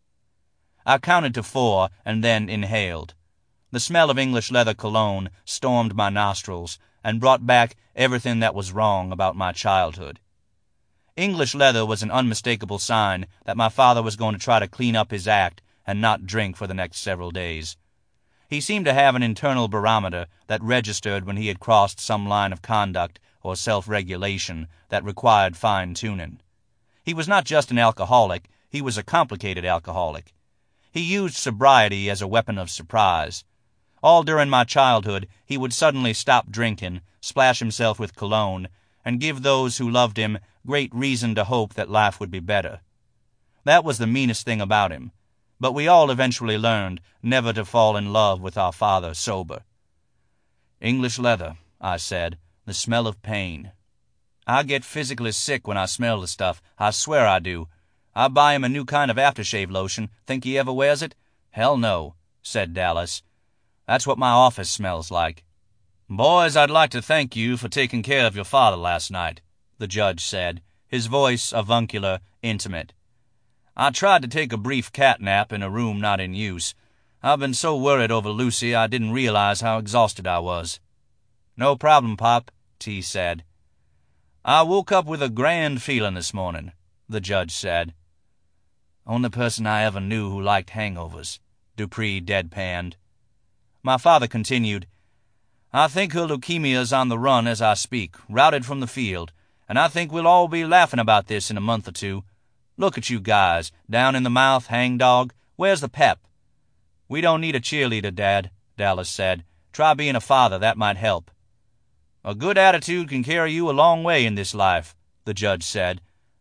A: I counted to four and then inhaled. The smell of English leather cologne stormed my nostrils and brought back everything that was wrong about my childhood. English leather was an unmistakable sign that my father was going to try to clean up his act and not drink for the next several days. He seemed to have an internal barometer that registered when he had crossed some line of conduct or self-regulation that required fine-tuning. He was not just an alcoholic, he was a complicated alcoholic. He used sobriety as a weapon of surprise. All during my childhood, he would suddenly stop drinking, splash himself with cologne, and give those who loved him great reason to hope that life would be better. That was the meanest thing about him, but we all eventually learned never to fall in love with our father sober. "English leather," I said, "the smell of pain. I get physically sick when I smell the stuff, I swear I do. I buy him a new kind of aftershave lotion. Think he ever wears it? Hell no," said Dallas. "That's what my office smells like." "Boys, I'd like to thank you for taking care of your father last night," the judge said, his voice avuncular, intimate. "I tried to take a brief cat nap in a room not in use. I've been so worried over Lucy I didn't realize how exhausted I was." "No problem, Pop," T said. "I woke up with a grand feeling this morning," the judge said. "Only person I ever knew who liked hangovers," Dupree deadpanned. My father continued, "I think her leukemia's on the run as I speak, routed from the field, and I think we'll all be laughing about this in a month or two. Look at you guys, down in the mouth, hangdog. Where's the pep?" "We don't need a cheerleader, Dad," Dallas said. "Try being a father, that might help." "A good attitude can carry you a long way in this life," the judge said.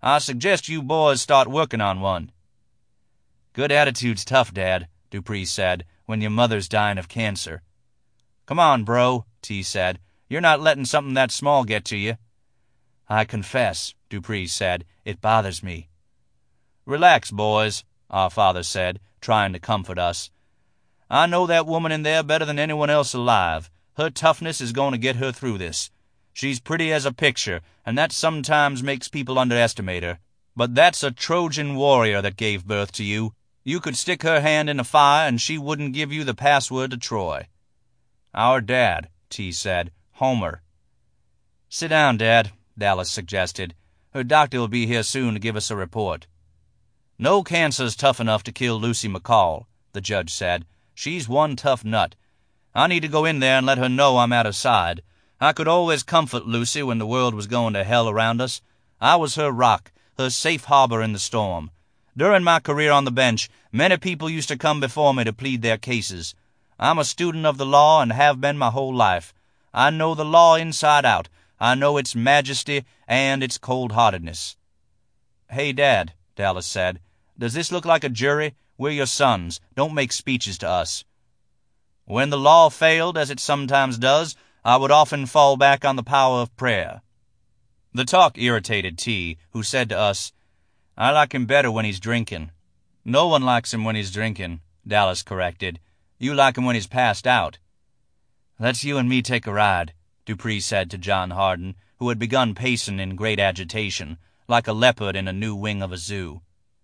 A: I suggest you boys start working on one." "Good attitude's tough, Dad," Dupree said, "when your mother's dying of cancer." "Come on, bro," T said. "You're not letting something that small get to you." "I confess," Dupree said, "it bothers me." "Relax, boys," our father said, trying to comfort us. "I know that woman in there better than anyone else alive. Her toughness is going to get her through this. She's pretty as a picture, and that sometimes makes people underestimate her. But that's a Trojan warrior that gave birth to you. You could stick her hand in a fire, and she wouldn't give you the password to Troy." "Our dad," T said. "Homer." "Sit down, Dad," Dallas suggested. "Her doctor will be here soon to give us a report." "No cancer's tough enough to kill Lucy McCall," the judge said. "She's one tough nut. I need to go in there and let her know I'm at her side. I could always comfort Lucy when the world was going to hell around us. I was her rock, her safe harbor in the storm. During my career on the bench, many people used to come before me to plead their cases. I'm a student of the law and have been my whole life. I know the law inside out. I know its majesty and its cold-heartedness." "Hey, Dad," Dallas said, "does this look like a jury? We're your sons. Don't make speeches to us." "When the law failed, as it sometimes does, I would often fall back on the power of prayer." The talk irritated T, who said to us, "I like him better when he's drinking." "No one likes him when he's drinking," Dallas corrected. "You like him when he's passed out." "Let's you and me take a ride," Dupree said to John Hardin, who had begun pacing in great agitation, like a leopard in a new wing of a zoo.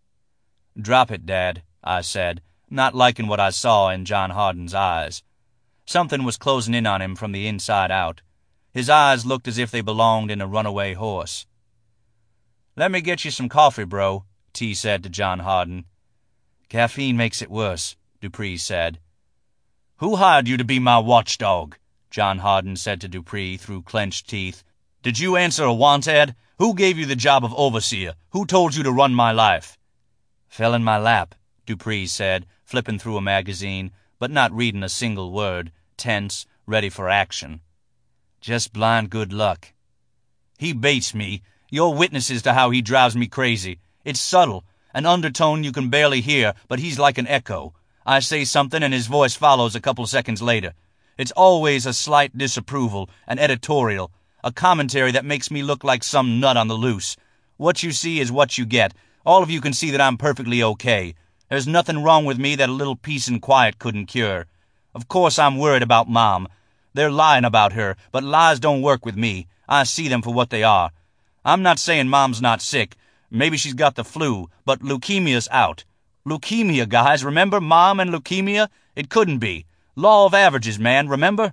A: "Drop it, Dad," I said, not liking what I saw in John Hardin's eyes. Something was closing in on him from the inside out. His eyes looked as if they belonged in a runaway horse. "Let me get you some coffee, bro," T said to John Hardin. "Caffeine makes it worse," Dupree said. "Who hired you to be my watchdog?" John Hardin said to Dupree through clenched teeth. "Did you answer a want ad? Who gave you the job of overseer? Who told you to run my life?" "Fell in my lap," Dupree said, flipping through a magazine, but not reading a single word, tense, ready for action. "Just blind good luck." "He baits me. You're witnesses to how he drives me crazy. It's subtle, an undertone you can barely hear, but he's like an echo. I say something and his voice follows a couple seconds later. It's always a slight disapproval, an editorial, a commentary that makes me look like some nut on the loose. What you see is what you get. All of you can see that I'm perfectly okay. There's nothing wrong with me that a little peace and quiet couldn't cure. Of course I'm worried about Mom. They're lying about her, but lies don't work with me. I see them for what they are. I'm not saying Mom's not sick. Maybe she's got the flu, but leukemia's out. Leukemia, guys, remember? Mom and leukemia? It couldn't be. Law of averages, man, remember?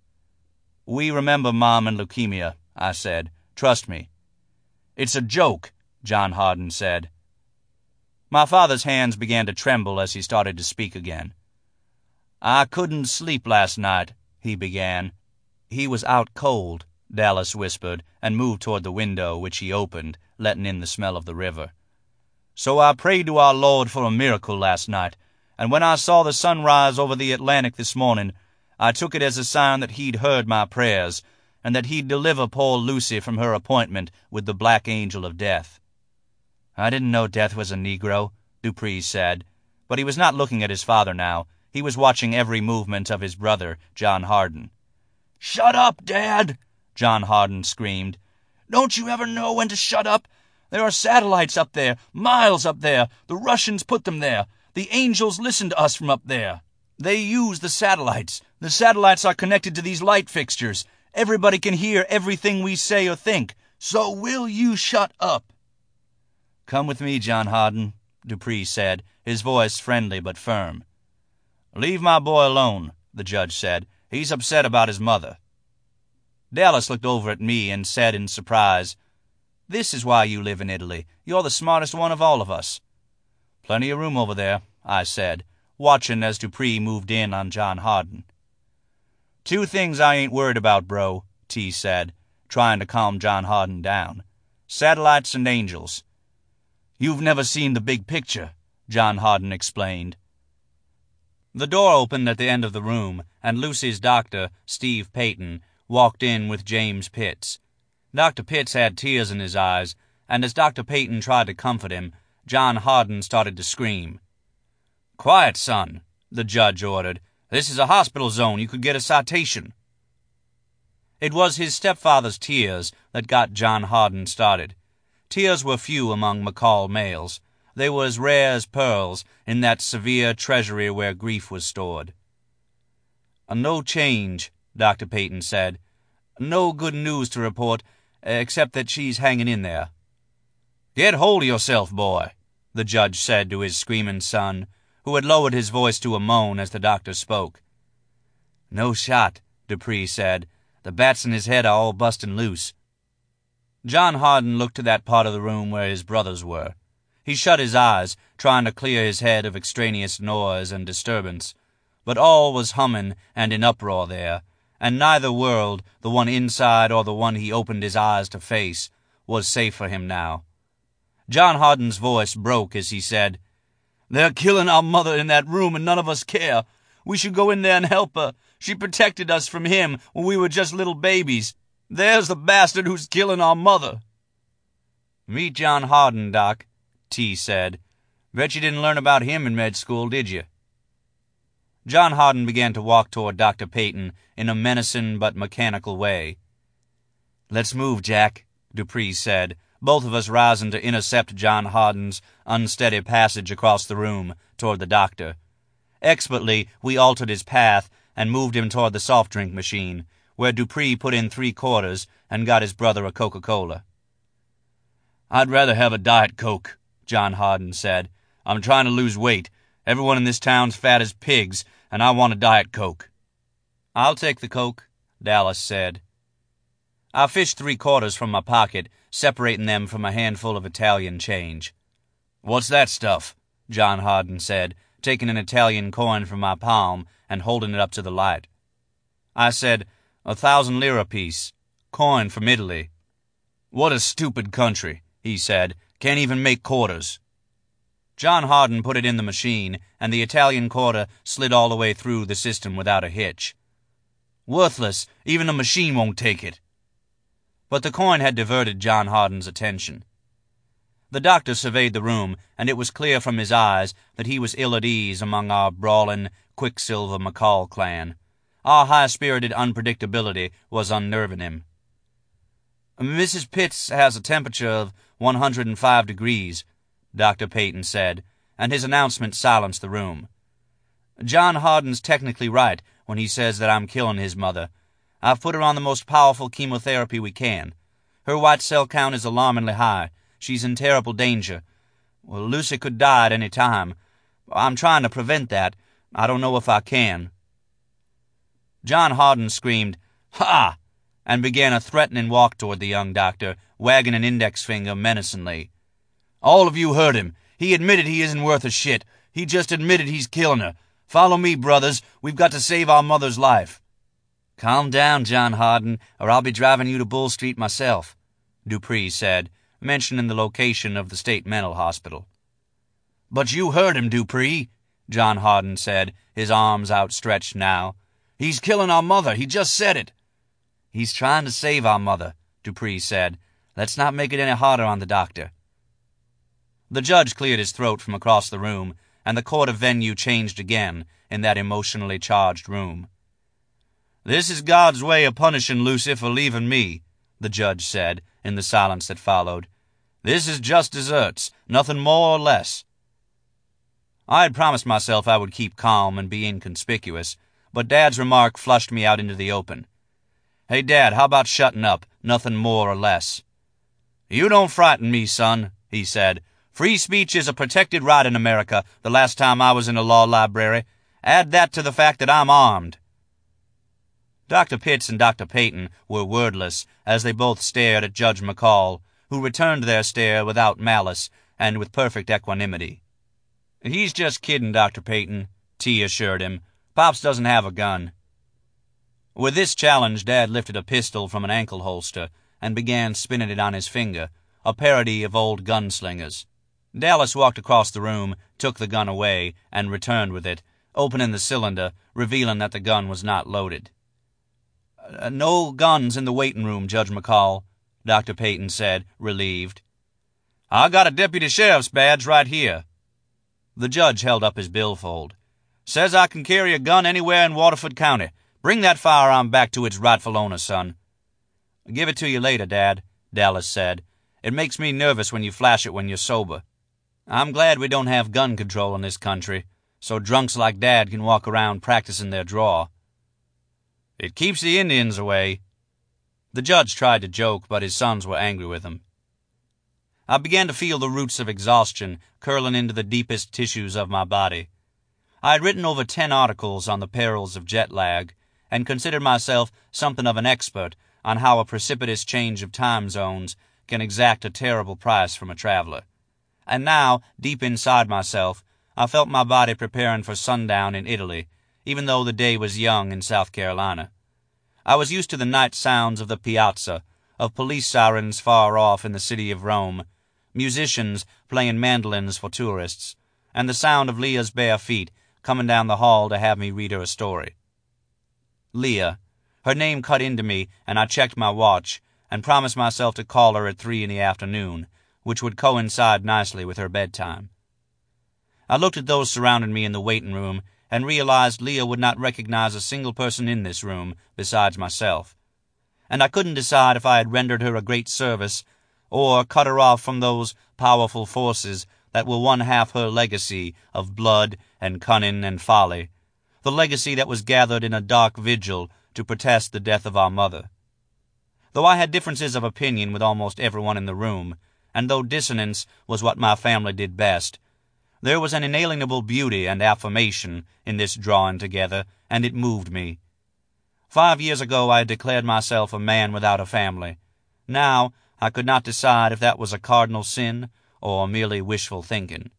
A: "We remember Mom and leukemia," I said. "Trust me." "It's a joke," John Hardin said. My father's hands began to tremble as he started to speak again. "I couldn't sleep last night," he began. "He was out cold," Dallas whispered, and moved toward the window, which he opened, letting in the smell of the river. "So I prayed to our Lord for a miracle last night, and when I saw the sun rise over the Atlantic this morning, I took it as a sign that he'd heard my prayers, and that he'd deliver poor Lucy from her appointment with the Black Angel of Death." "I didn't know Death was a Negro," Dupree said, but he was not looking at his father now. He was watching every movement of his brother, John Hardin. "Shut up, Dad!" John Hardin screamed. "Don't you ever know when to shut up? There are satellites up there, miles up there. The Russians put them there. The angels listen to us from up there. They use the satellites. The satellites are connected to these light fixtures. Everybody can hear everything we say or think. So will you shut up?" "Come with me, John Hardin," Dupree said, his voice friendly but firm. "Leave my boy alone," the judge said. "He's upset about his mother." Dallas looked over at me and said in surprise, "This is why you live in Italy. You're the smartest one of all of us." "Plenty of room over there," I said, watching as Dupree moved in on John Hardin. "Two things I ain't worried about, bro," T said, trying to calm John Hardin down. "Satellites and angels." "You've never seen the big picture," John Hardin explained. The door opened at the end of the room, and Lucy's doctor, Steve Payton, walked in with James Pitts. Doctor Pitts had tears in his eyes, and as Doctor Peyton tried to comfort him, John Hardin started to scream. "Quiet, son," the judge ordered. "This is a hospital zone. You could get a citation." It was his stepfather's tears that got John Hardin started. Tears were few among McCall males. They were as rare as pearls in that severe treasury where grief was stored. "No change," Doctor Peyton said. "No good news to report, except that she's hanging in there." "Get hold of yourself, boy," the judge said to his screaming son, who had lowered his voice to a moan as the doctor spoke. "No shot," Dupree said. "The bats in his head are all busting loose." John Hardin looked to that part of the room where his brothers were. He shut his eyes, trying to clear his head of extraneous noise and disturbance, but all was humming and in uproar there, and neither world, the one inside or the one he opened his eyes to face, was safe for him now. John Hardin's voice broke as he said, "They're killing our mother in that room and none of us care. We should go in there and help her. She protected us from him when we were just little babies. There's the bastard who's killing our mother." "Meet John Hardin, Doc," T said. "Bet you didn't learn about him in med school, did you?" John Hardin began to walk toward Doctor Peyton in a menacing but mechanical way. "Let's move, Jack," Dupree said, both of us rising to intercept John Hardin's unsteady passage across the room toward the doctor. Expertly, we altered his path and moved him toward the soft drink machine, where Dupree put in three quarters and got his brother a Coca-Cola. "I'd rather have a Diet Coke," John Hardin said. "I'm trying to lose weight. Everyone in this town's fat as pigs, and I want a Diet Coke." "I'll take the Coke," Dallas said. I fished three quarters from my pocket, separating them from a handful of Italian change. "What's that stuff?" John Hardin said, taking an Italian coin from my palm and holding it up to the light. I said, "A thousand lira piece. Coin from Italy." "What a stupid country," he said. "Can't even make quarters." John Hardin put it in the machine, and the Italian quarter slid all the way through the system without a hitch. "Worthless. Even the machine won't take it." But the coin had diverted John Hardin's attention. The doctor surveyed the room, and it was clear from his eyes that he was ill at ease among our brawling, Quicksilver McCall clan. Our high-spirited unpredictability was unnerving him. "Missus Pitts has a temperature of one hundred five degrees, Doctor Peyton said, and his announcement silenced the room. "John Hardin's technically right when he says that I'm killing his mother. I've put her on the most powerful chemotherapy we can. Her white cell count is alarmingly high. She's in terrible danger. Well, Lucy could die at any time. I'm trying to prevent that. I don't know if I can." John Hardin screamed, "Ha!" and began a threatening walk toward the young doctor, wagging an index finger menacingly. "All of you heard him. He admitted he isn't worth a shit. He just admitted he's killing her. Follow me, brothers. We've got to save our mother's life." "Calm down, John Hardin, or I'll be driving you to Bull Street myself," Dupree said, mentioning the location of the state mental hospital. "But you heard him, Dupree," John Hardin said, his arms outstretched now. "He's killing our mother. He just said it." "He's trying to save our mother," Dupree said. "Let's not make it any harder on the doctor." The judge cleared his throat from across the room, and the court of venue changed again in that emotionally charged room. "This is God's way of punishing Lucy for leaving me," the judge said in the silence that followed. "This is just desserts, nothing more or less." I had promised myself I would keep calm and be inconspicuous, but Dad's remark flushed me out into the open. "Hey, Dad, how about shutting up? Nothing more or less." "You don't frighten me, son," he said. "Free speech is a protected right in America the last time I was in a law library. Add that to the fact that I'm armed." Doctor Pitts and Doctor Peyton were wordless as they both stared at Judge McCall, who returned their stare without malice and with perfect equanimity. "He's just kidding, Doctor Peyton," T assured him. "Pops doesn't have a gun." With this challenge, Dad lifted a pistol from an ankle holster and began spinning it on his finger, a parody of old gunslingers. Dallas walked across the room, took the gun away, and returned with it, opening the cylinder, revealing that the gun was not loaded. "No guns in the waiting room, Judge McCall," Doctor Peyton said, relieved. "I got a deputy sheriff's badge right here." The judge held up his billfold. "Says I can carry a gun anywhere in Waterford County. Bring that firearm back to its rightful owner, son." "Give it to you later, Dad," Dallas said. "It makes me nervous when you flash it when you're sober. I'm glad we don't have gun control in this country, so drunks like Dad can walk around practicing their draw." "It keeps the Indians away." The judge tried to joke, but his sons were angry with him. I began to feel the roots of exhaustion curling into the deepest tissues of my body. I had written over ten articles on the perils of jet lag, and considered myself something of an expert on how a precipitous change of time zones can exact a terrible price from a traveler. And now, deep inside myself, I felt my body preparing for sundown in Italy, even though the day was young in South Carolina. I was used to the night sounds of the piazza, of police sirens far off in the city of Rome, musicians playing mandolins for tourists, and the sound of Leah's bare feet coming down the hall to have me read her a story. Leah. Her name cut into me, and I checked my watch and promised myself to call her at three in the afternoon, which would coincide nicely with her bedtime. I looked at those surrounding me in the waiting room and realized Leah would not recognize a single person in this room besides myself, and I couldn't decide if I had rendered her a great service or cut her off from those powerful forces that were one half her legacy of blood and cunning and folly, the legacy that was gathered in a dark vigil to protest the death of our mother. Though I had differences of opinion with almost everyone in the room, and though dissonance was what my family did best, there was an inalienable beauty and affirmation in this drawing together, and it moved me. Five years ago I had declared myself a man without a family. Now I could not decide if that was a cardinal sin or merely wishful thinking.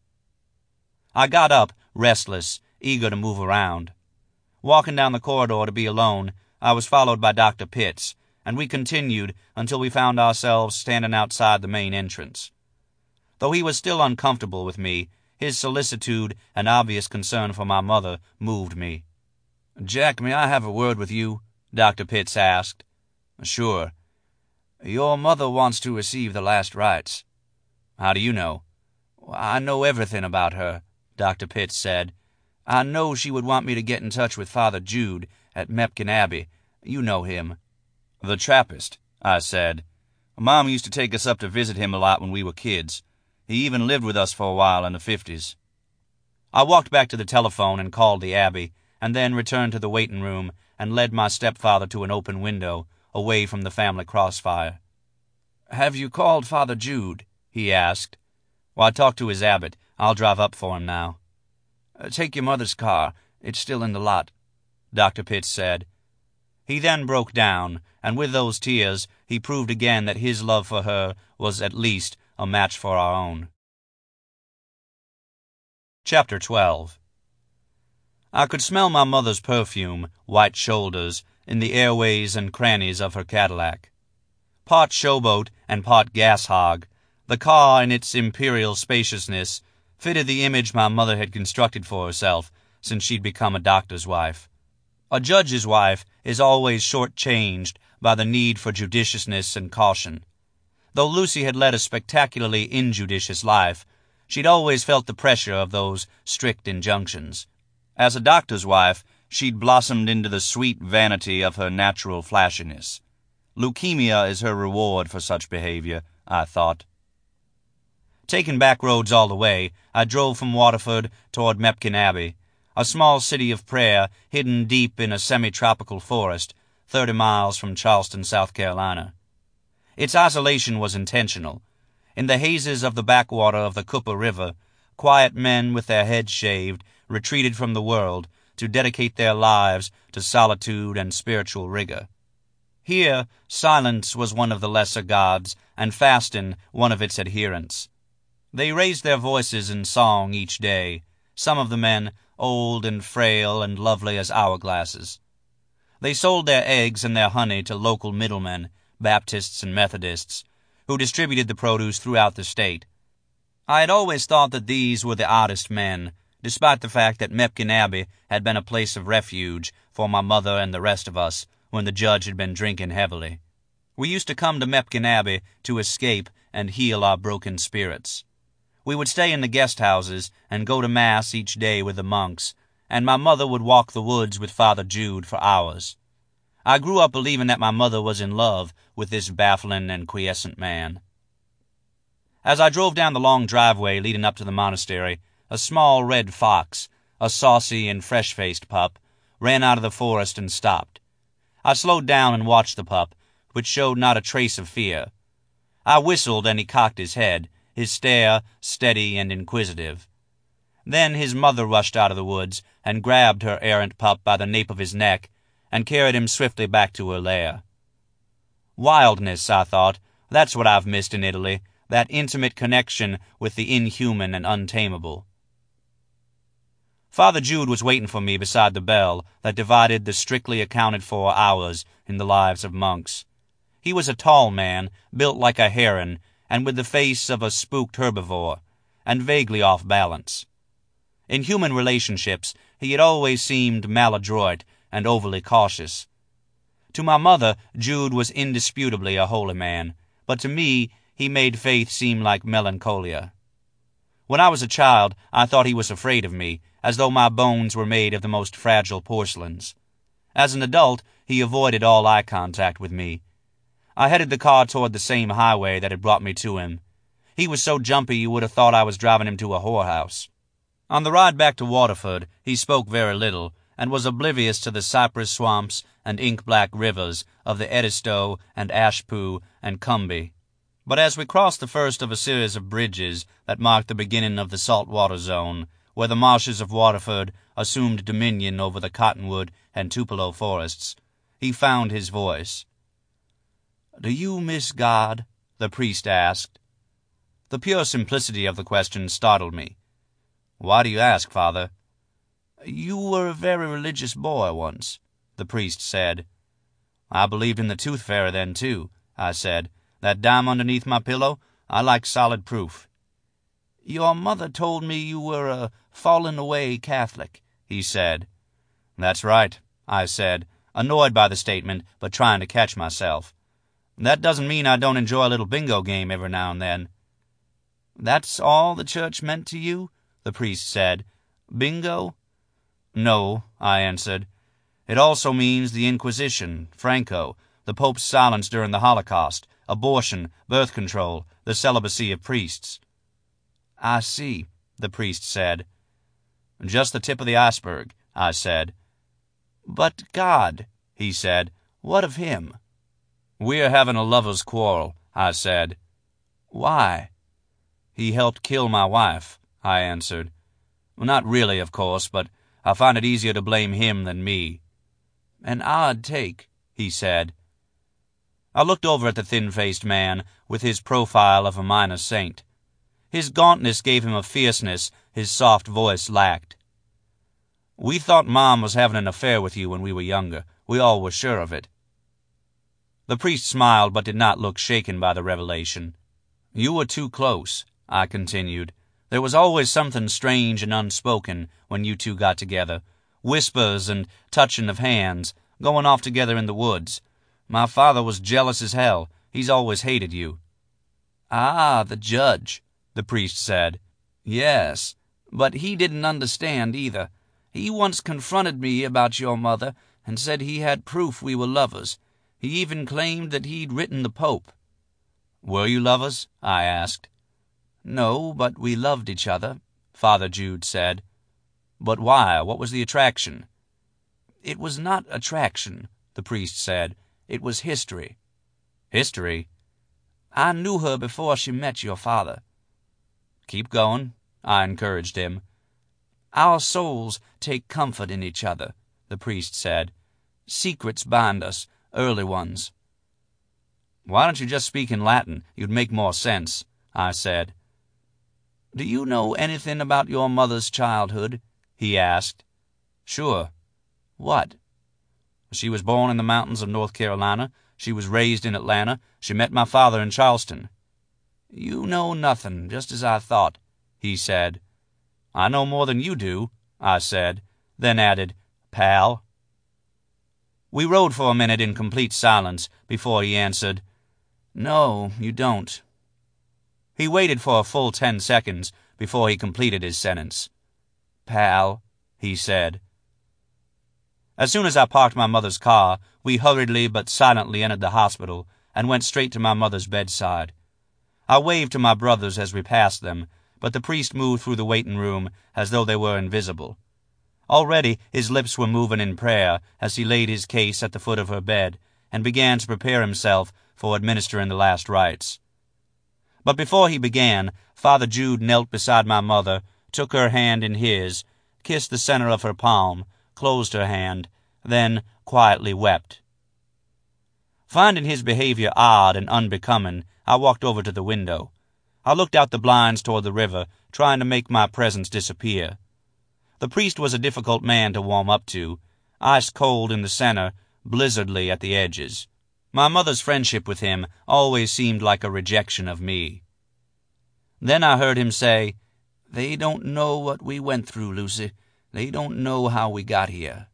A: I got up, restless, eager to move around. Walking down the corridor to be alone, I was followed by Doctor Pitts, and we continued until we found ourselves standing outside the main entrance. Though he was still uncomfortable with me, his solicitude and obvious concern for my mother moved me. "Jack, may I have a word with you?" Doctor Pitts asked. "Sure. Your mother wants to receive the last rites." "How do you know?" "I know everything about her," Doctor Pitts said. "I know she would want me to get in touch with Father Jude at Mepkin Abbey. You know him." "The Trappist," I said. "Mom used to take us up to visit him a lot when we were kids. He even lived with us for a while in the fifties. I walked back to the telephone and called the Abbey, and then returned to the waiting room and led my stepfather to an open window, away from the family crossfire. "Have you called Father Jude?" he asked. "Well, I talked to his abbot. I'll drive up for him now." "Take your mother's car. It's still in the lot," Doctor Pitts said. He then broke down, and with those tears he proved again that his love for her was at least a match for our own. Chapter twelve. I could smell my mother's perfume, white shoulders, in the airways and crannies of her Cadillac. Part showboat and part gas hog, the car in its imperial spaciousness fitted the image my mother had constructed for herself since she'd become a doctor's wife. A judge's wife is always short-changed by the need for judiciousness and caution. Though Lucy had led a spectacularly injudicious life, she'd always felt the pressure of those strict injunctions. As a doctor's wife, she'd blossomed into the sweet vanity of her natural flashiness. Leukemia is her reward for such behavior, I thought. Taking back roads all the way, I drove from Waterford toward Mepkin Abbey, a small city of prayer hidden deep in a semi-tropical forest, thirty miles from Charleston, South Carolina. Its isolation was intentional. In the hazes of the backwater of the Cooper River, quiet men with their heads shaved retreated from the world to dedicate their lives to solitude and spiritual rigor. Here, silence was one of the lesser gods, and fasting one of its adherents. They raised their voices in song each day, some of the men old and frail and lovely as hourglasses. They sold their eggs and their honey to local middlemen, Baptists and Methodists, who distributed the produce throughout the state. I had always thought that these were the oddest men, despite the fact that Mepkin Abbey had been a place of refuge for my mother and the rest of us when the judge had been drinking heavily. We used to come to Mepkin Abbey to escape and heal our broken spirits. We would stay in the guest houses and go to Mass each day with the monks, and my mother would walk the woods with Father Jude for hours. I grew up believing that my mother was in love with this baffling and quiescent man. As I drove down the long driveway leading up to the monastery, a small red fox, a saucy and fresh-faced pup, ran out of the forest and stopped. I slowed down and watched the pup, which showed not a trace of fear. I whistled and he cocked his head, his stare steady and inquisitive. Then his mother rushed out of the woods and grabbed her errant pup by the nape of his neck and carried him swiftly back to her lair. Wildness, I thought, that's what I've missed in Italy, that intimate connection with the inhuman and untamable. Father Jude was waiting for me beside the bell that divided the strictly accounted-for hours in the lives of monks. He was a tall man, built like a heron, and with the face of a spooked herbivore, and vaguely off balance. In human relationships, he had always seemed maladroit and overly cautious. To my mother, Jude was indisputably a holy man, but to me, he made faith seem like melancholia. When I was a child, I thought he was afraid of me, as though my bones were made of the most fragile porcelains. As an adult, he avoided all eye contact with me. I headed the car toward the same highway that had brought me to him. He was so jumpy you would have thought I was driving him to a whorehouse. On the ride back to Waterford, he spoke very little, and was oblivious to the cypress swamps and ink-black rivers of the Edisto and Ashpoo and Cumbie. But as we crossed the first of a series of bridges that marked the beginning of the saltwater zone, where the marshes of Waterford assumed dominion over the cottonwood and tupelo forests, he found his voice. "Do you miss God?" the priest asked. The pure simplicity of the question startled me. "Why do you ask, Father?" "You were a very religious boy once," the priest said. "I believed in the tooth fairy then, too," I said. "That dime underneath my pillow, I like solid proof." "Your mother told me you were a fallen-away Catholic," he said. "That's right," I said, annoyed by the statement, but trying to catch myself. "That doesn't mean I don't enjoy a little bingo game every now and then." "That's all the church meant to you?" the priest said. "Bingo?" "No," I answered. "It also means the Inquisition, Franco, the Pope's silence during the Holocaust, abortion, birth control, the celibacy of priests." "I see," the priest said. "Just the tip of the iceberg," I said. "But God," he said, "what of him?" "We're having a lover's quarrel," I said. "Why?" "He helped kill my wife," I answered. "Not really, of course, but I find it easier to blame him than me." "An odd take," he said. I looked over at the thin-faced man with his profile of a minor saint. His gauntness gave him a fierceness his soft voice lacked. "We thought Mom was having an affair with you when we were younger. We all were sure of it." The priest smiled but did not look shaken by the revelation. "You were too close," I continued. "There was always something strange and unspoken when you two got together. Whispers and touching of hands, going off together in the woods. My father was jealous as hell. He's always hated you." "Ah, the judge," the priest said. "Yes, but he didn't understand either. He once confronted me about your mother and said he had proof we were lovers. He even claimed that he'd written the Pope." "Were you lovers?" I asked. "No, but we loved each other," Father Jude said. "But why? What was the attraction?" "It was not attraction," the priest said. "It was history." "History?" "I knew her before she met your father." "Keep going," I encouraged him. "Our souls take comfort in each other," the priest said. "Secrets bind us, early ones." "Why don't you just speak in Latin? You'd make more sense," I said. "Do you know anything about your mother's childhood?" he asked. "Sure." "What?" "She was born in the mountains of North Carolina. She was raised in Atlanta. She met my father in Charleston." "You know nothing, just as I thought," he said. "I know more than you do," I said, then added, "Pal." We rode for a minute in complete silence before he answered, "No, you don't." He waited for a full ten seconds before he completed his sentence. "Pal," he said. As soon as I parked my mother's car, we hurriedly but silently entered the hospital and went straight to my mother's bedside. I waved to my brothers as we passed them, but the priest moved through the waiting room as though they were invisible. Already his lips were moving in prayer as he laid his case at the foot of her bed and began to prepare himself for administering the last rites. But before he began, Father Jude knelt beside my mother, took her hand in his, kissed the center of her palm, closed her hand, then quietly wept. Finding his behavior odd and unbecoming, I walked over to the window. I looked out the blinds toward the river, trying to make my presence disappear. The priest was a difficult man to warm up to, ice cold in the center, blizzardly at the edges. My mother's friendship with him always seemed like a rejection of me. Then I heard him say, "They don't know what we went through, Lucy. They don't know how we got here."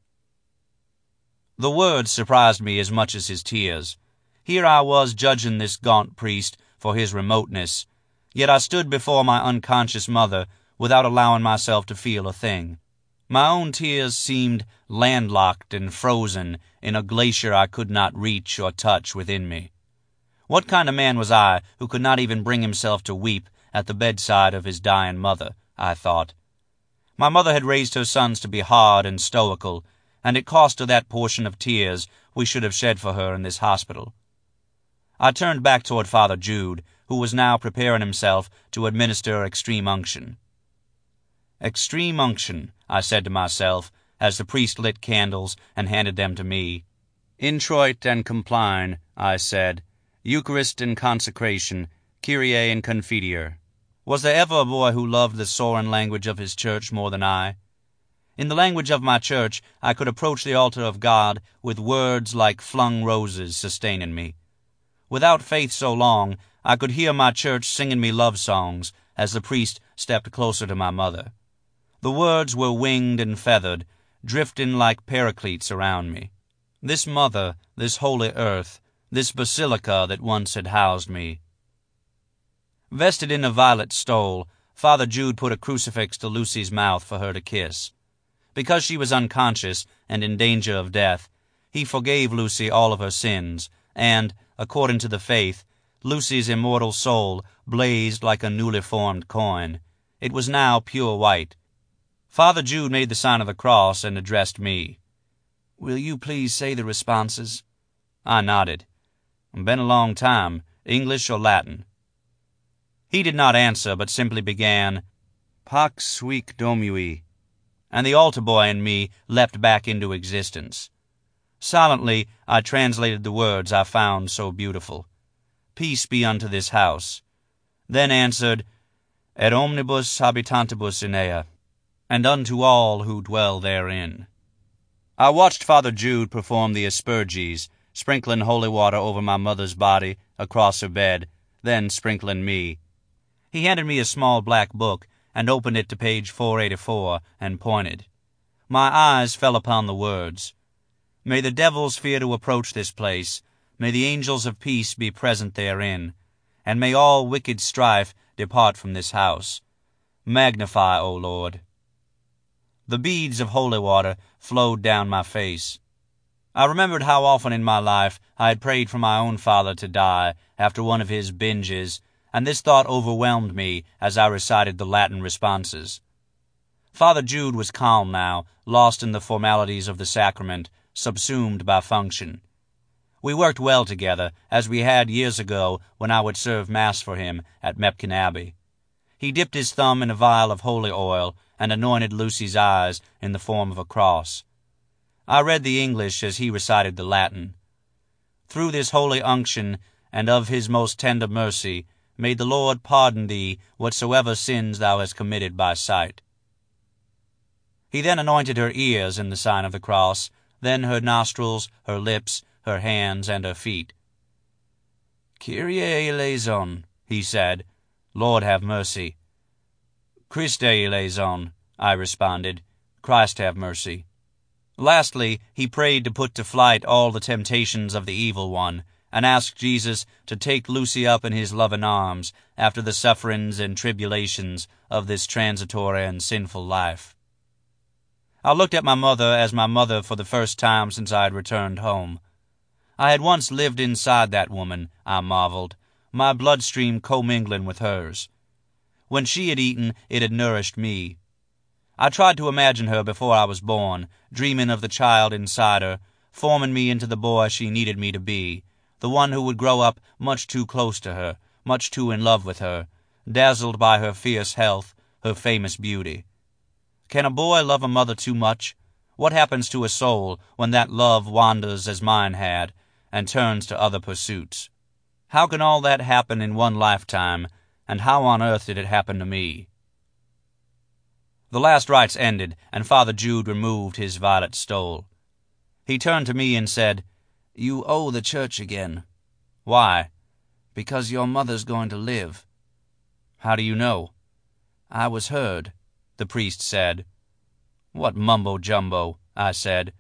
A: The words surprised me as much as his tears. Here I was judging this gaunt priest for his remoteness, yet I stood before my unconscious mother without allowing myself to feel a thing. My own tears seemed landlocked and frozen in a glacier I could not reach or touch within me. What kind of man was I who could not even bring himself to weep at the bedside of his dying mother, I thought. My mother had raised her sons to be hard and stoical, and it cost her that portion of tears we should have shed for her in this hospital. I turned back toward Father Jude, who was now preparing himself to administer extreme unction. Extreme unction, I said to myself, as the priest lit candles and handed them to me. Introit and compline, I said. Eucharist and consecration, Kyrie and Confiteor. Was there ever a boy who loved the soaring language of his church more than I? In the language of my church, I could approach the altar of God with words like flung roses sustaining me. Without faith so long, I could hear my church singing me love songs as the priest stepped closer to my mother. The words were winged and feathered, drifting like paracletes around me. This mother, this holy earth, this basilica that once had housed me. Vested in a violet stole, Father Jude put a crucifix to Lucy's mouth for her to kiss. Because she was unconscious and in danger of death, he forgave Lucy all of her sins, and, according to the faith, Lucy's immortal soul blazed like a newly formed coin. It was now pure white. Father Jude made the sign of the cross and addressed me. "Will you please say the responses?" I nodded. "Been a long time. English or Latin?" He did not answer, but simply began, "Pax Vic Domui," and the altar boy in me leapt back into existence. Silently, I translated the words I found so beautiful. "Peace be unto this house," then answered, "Et omnibus habitantibus in ea," and unto all who dwell therein. I watched Father Jude perform the asperges, sprinkling holy water over my mother's body, across her bed, then sprinkling me. He handed me a small black book and opened it to page four eighty-four and pointed. My eyes fell upon the words. "May the devils fear to approach this place, may the angels of peace be present therein, and may all wicked strife depart from this house. Magnify, O Lord." The beads of holy water flowed down my face. I remembered how often in my life I had prayed for my own father to die after one of his binges, and this thought overwhelmed me as I recited the Latin responses. Father Jude was calm now, lost in the formalities of the sacrament, subsumed by function. We worked well together, as we had years ago when I would serve Mass for him at Mepkin Abbey. He dipped his thumb in a vial of holy oil and anointed Lucy's eyes in the form of a cross. I read the English as he recited the Latin. "Through this holy unction, and of his most tender mercy, may the Lord pardon thee whatsoever sins thou hast committed by sight." He then anointed her ears in the sign of the cross, then her nostrils, her lips, her hands, and her feet. "Kyrie eleison," he said, "Lord have mercy." "Christe eleison," I responded, "Christ have mercy." Lastly, he prayed to put to flight all the temptations of the evil one, and ask Jesus to take Lucy up in his loving arms after the sufferings and tribulations of this transitory and sinful life. I looked at my mother as my mother for the first time since I had returned home. I had once lived inside that woman, I marveled, my bloodstream commingling with hers. When she had eaten, it had nourished me. I tried to imagine her before I was born, dreaming of the child inside her, forming me into the boy she needed me to be, the one who would grow up much too close to her, much too in love with her, dazzled by her fierce health, her famous beauty. Can a boy love a mother too much? What happens to a soul when that love wanders as mine had, and turns to other pursuits? How can all that happen in one lifetime, and how on earth did it happen to me? The last rites ended, and Father Jude removed his violet stole. He turned to me and said, "You owe the church again." "Why?" "Because your mother's going to live." "How do you know?" "I was heard," the priest said. "What mumbo-jumbo," I said.